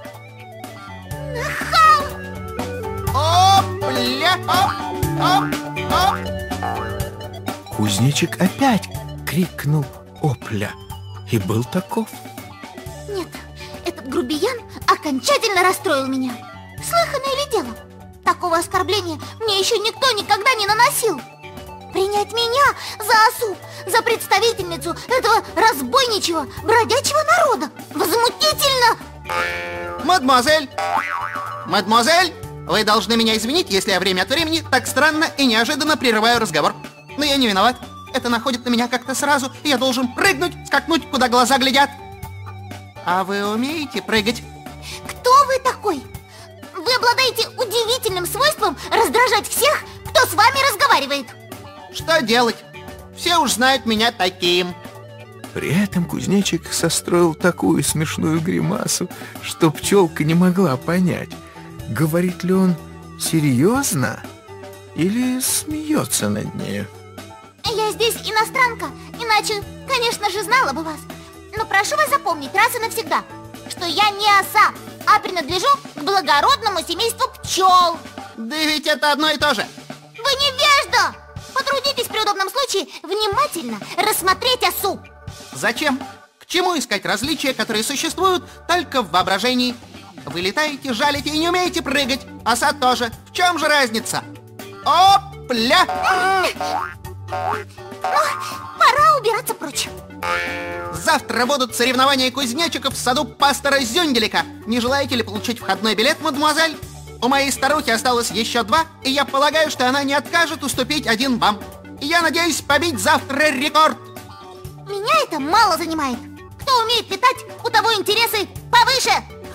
[SPEAKER 9] Опля! Оп!
[SPEAKER 2] Кузнечик опять крикнул «Опля!» и был таков.
[SPEAKER 6] Нет, этот грубиян окончательно расстроил меня. Слыханное ли дело? Такого оскорбления мне еще никто никогда не наносил. Принять меня за осу, за представительницу этого разбойничьего, бродячего народа. Возмутительно!
[SPEAKER 9] Мадемуазель! Мадемуазель! Вы должны меня извинить, если я время от времени так странно и неожиданно прерываю разговор. Но я не виноват. Это находит на меня как-то сразу, и я должен прыгнуть, скакнуть, куда глаза глядят. А вы умеете прыгать?
[SPEAKER 6] Кто вы такой? Вы обладаете удивительным свойством раздражать всех, кто с вами разговаривает.
[SPEAKER 9] Что делать? Все уж знают меня таким.
[SPEAKER 2] При этом кузнечик состроил такую смешную гримасу, что пчелка не могла понять, говорит ли он серьезно или смеется над нею.
[SPEAKER 6] Я здесь иностранка, иначе, конечно же, знала бы вас. Но прошу вас запомнить раз и навсегда, что я не оса, а принадлежу к благородному семейству пчел.
[SPEAKER 9] Да ведь это одно и то же.
[SPEAKER 6] Вы невежда! Потрудитесь при удобном случае внимательно рассмотреть осу.
[SPEAKER 9] Зачем? К чему искать различия, которые существуют только в воображении? Вы летаете, жалите и не умеете прыгать. Оса тоже. В чем же разница? Опля!
[SPEAKER 6] Пора убираться прочь.
[SPEAKER 9] Завтра будут соревнования кузнечиков в саду пастора Зюнделика. Не желаете ли получить входной билет, мадемуазель? У моей старухи осталось еще 2, и я полагаю, что она не откажет уступить 1 вам. Я надеюсь побить завтра рекорд.
[SPEAKER 6] Меня это мало занимает. Кто умеет летать, у того интересы повыше.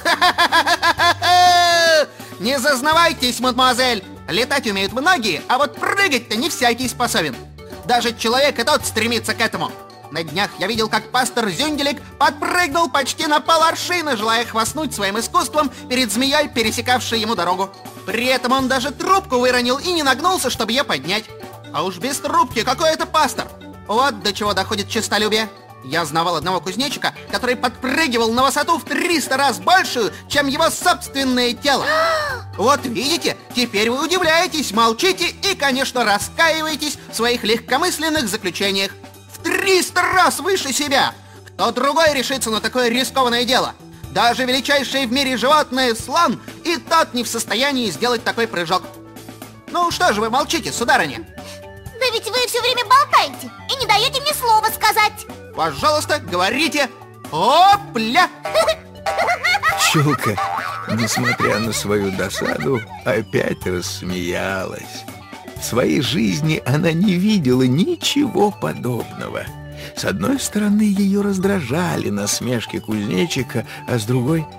[SPEAKER 9] Не зазнавайтесь, мадемуазель. Летать умеют многие, а вот прыгать-то не всякий способен. Даже человек и тот стремится к этому. На днях я видел, как пастор Зюнделик подпрыгнул почти на поларшины, желая хвастнуть своим искусством перед змеей, пересекавшей ему дорогу. При этом он даже трубку выронил и не нагнулся, чтобы ее поднять. А уж без трубки какой это пастор? Вот до чего доходит честолюбие. Я знавал одного кузнечика, который подпрыгивал на высоту в 300 раз большую, чем его собственное тело. Вот видите, теперь вы удивляетесь, молчите и, конечно, раскаиваетесь в своих легкомысленных заключениях. В 300 раз выше себя. Кто другой решится на такое рискованное дело? Даже величайшее в мире животное слон и тот не в состоянии сделать такой прыжок. Ну что же вы молчите, сударыня?
[SPEAKER 6] Да ведь вы все время болтаете и не даете мне слова сказать.
[SPEAKER 9] Пожалуйста, говорите. Опля!
[SPEAKER 2] Пчелка, несмотря на свою досаду, опять рассмеялась. В своей жизни она не видела ничего подобного. С одной стороны, ее раздражали насмешки кузнечика, а с другой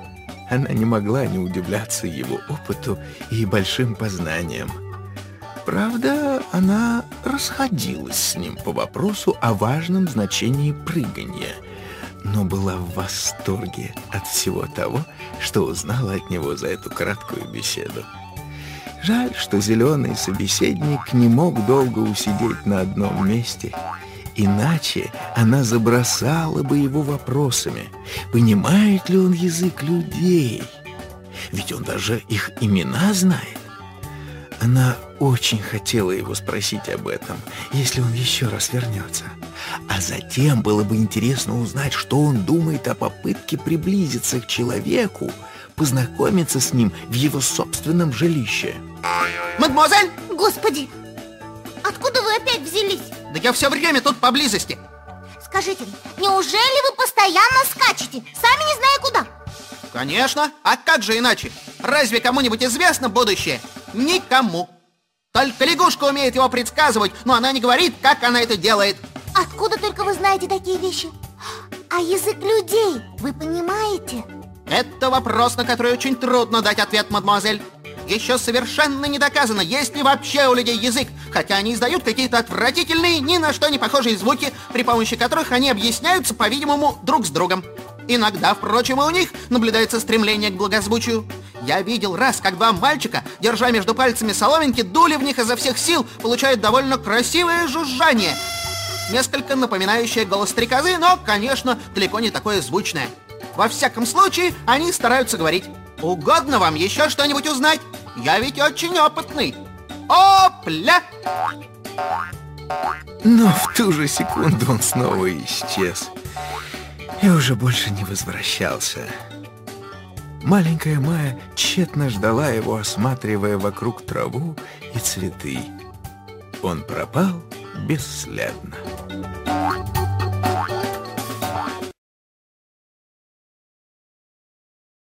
[SPEAKER 2] Она не могла не удивляться его опыту и большим познаниям. Правда, она расходилась с ним по вопросу о важном значении прыгания, но была в восторге от всего того, что узнала от него за эту краткую беседу. Жаль, что зеленый собеседник не мог долго усидеть на одном месте, иначе она забросала бы его вопросами, понимает ли он язык людей, ведь он даже их имена знает. Она очень хотела его спросить об этом, если он еще раз вернется. А затем было бы интересно узнать, что он думает о попытке приблизиться к человеку, познакомиться с ним в его собственном жилище.
[SPEAKER 1] Мадемуазель!
[SPEAKER 6] Господи, откуда вы опять взялись?
[SPEAKER 1] Да я все время тут поблизости.
[SPEAKER 6] Скажите, неужели вы постоянно скачете, сами не зная куда?
[SPEAKER 1] Конечно, а как же иначе? Разве кому-нибудь известно будущее? Никому. Только лягушка умеет его предсказывать, но она не говорит, как она это делает.
[SPEAKER 6] Откуда только вы знаете такие вещи? А язык людей вы понимаете?
[SPEAKER 1] Это вопрос, на который очень трудно дать ответ, мадемуазель. Еще совершенно не доказано, есть ли вообще у людей язык, хотя они издают какие-то отвратительные, ни на что не похожие звуки, при помощи которых они объясняются, по-видимому, друг с другом. Иногда, впрочем, и у них наблюдается стремление к благозвучию. Я видел раз, как два мальчика, держа между пальцами соломинки, дули в них изо всех сил, получают довольно красивое жужжание, несколько напоминающее голос стрекозы, но, конечно, далеко не такое звучное. Во всяком случае, они стараются говорить. Угодно вам еще что-нибудь узнать? Я ведь очень опытный. Опля!
[SPEAKER 2] Но в ту же секунду он снова исчез и уже больше не возвращался. Маленькая Майя тщетно ждала его, осматривая вокруг траву и цветы. Он пропал бесследно.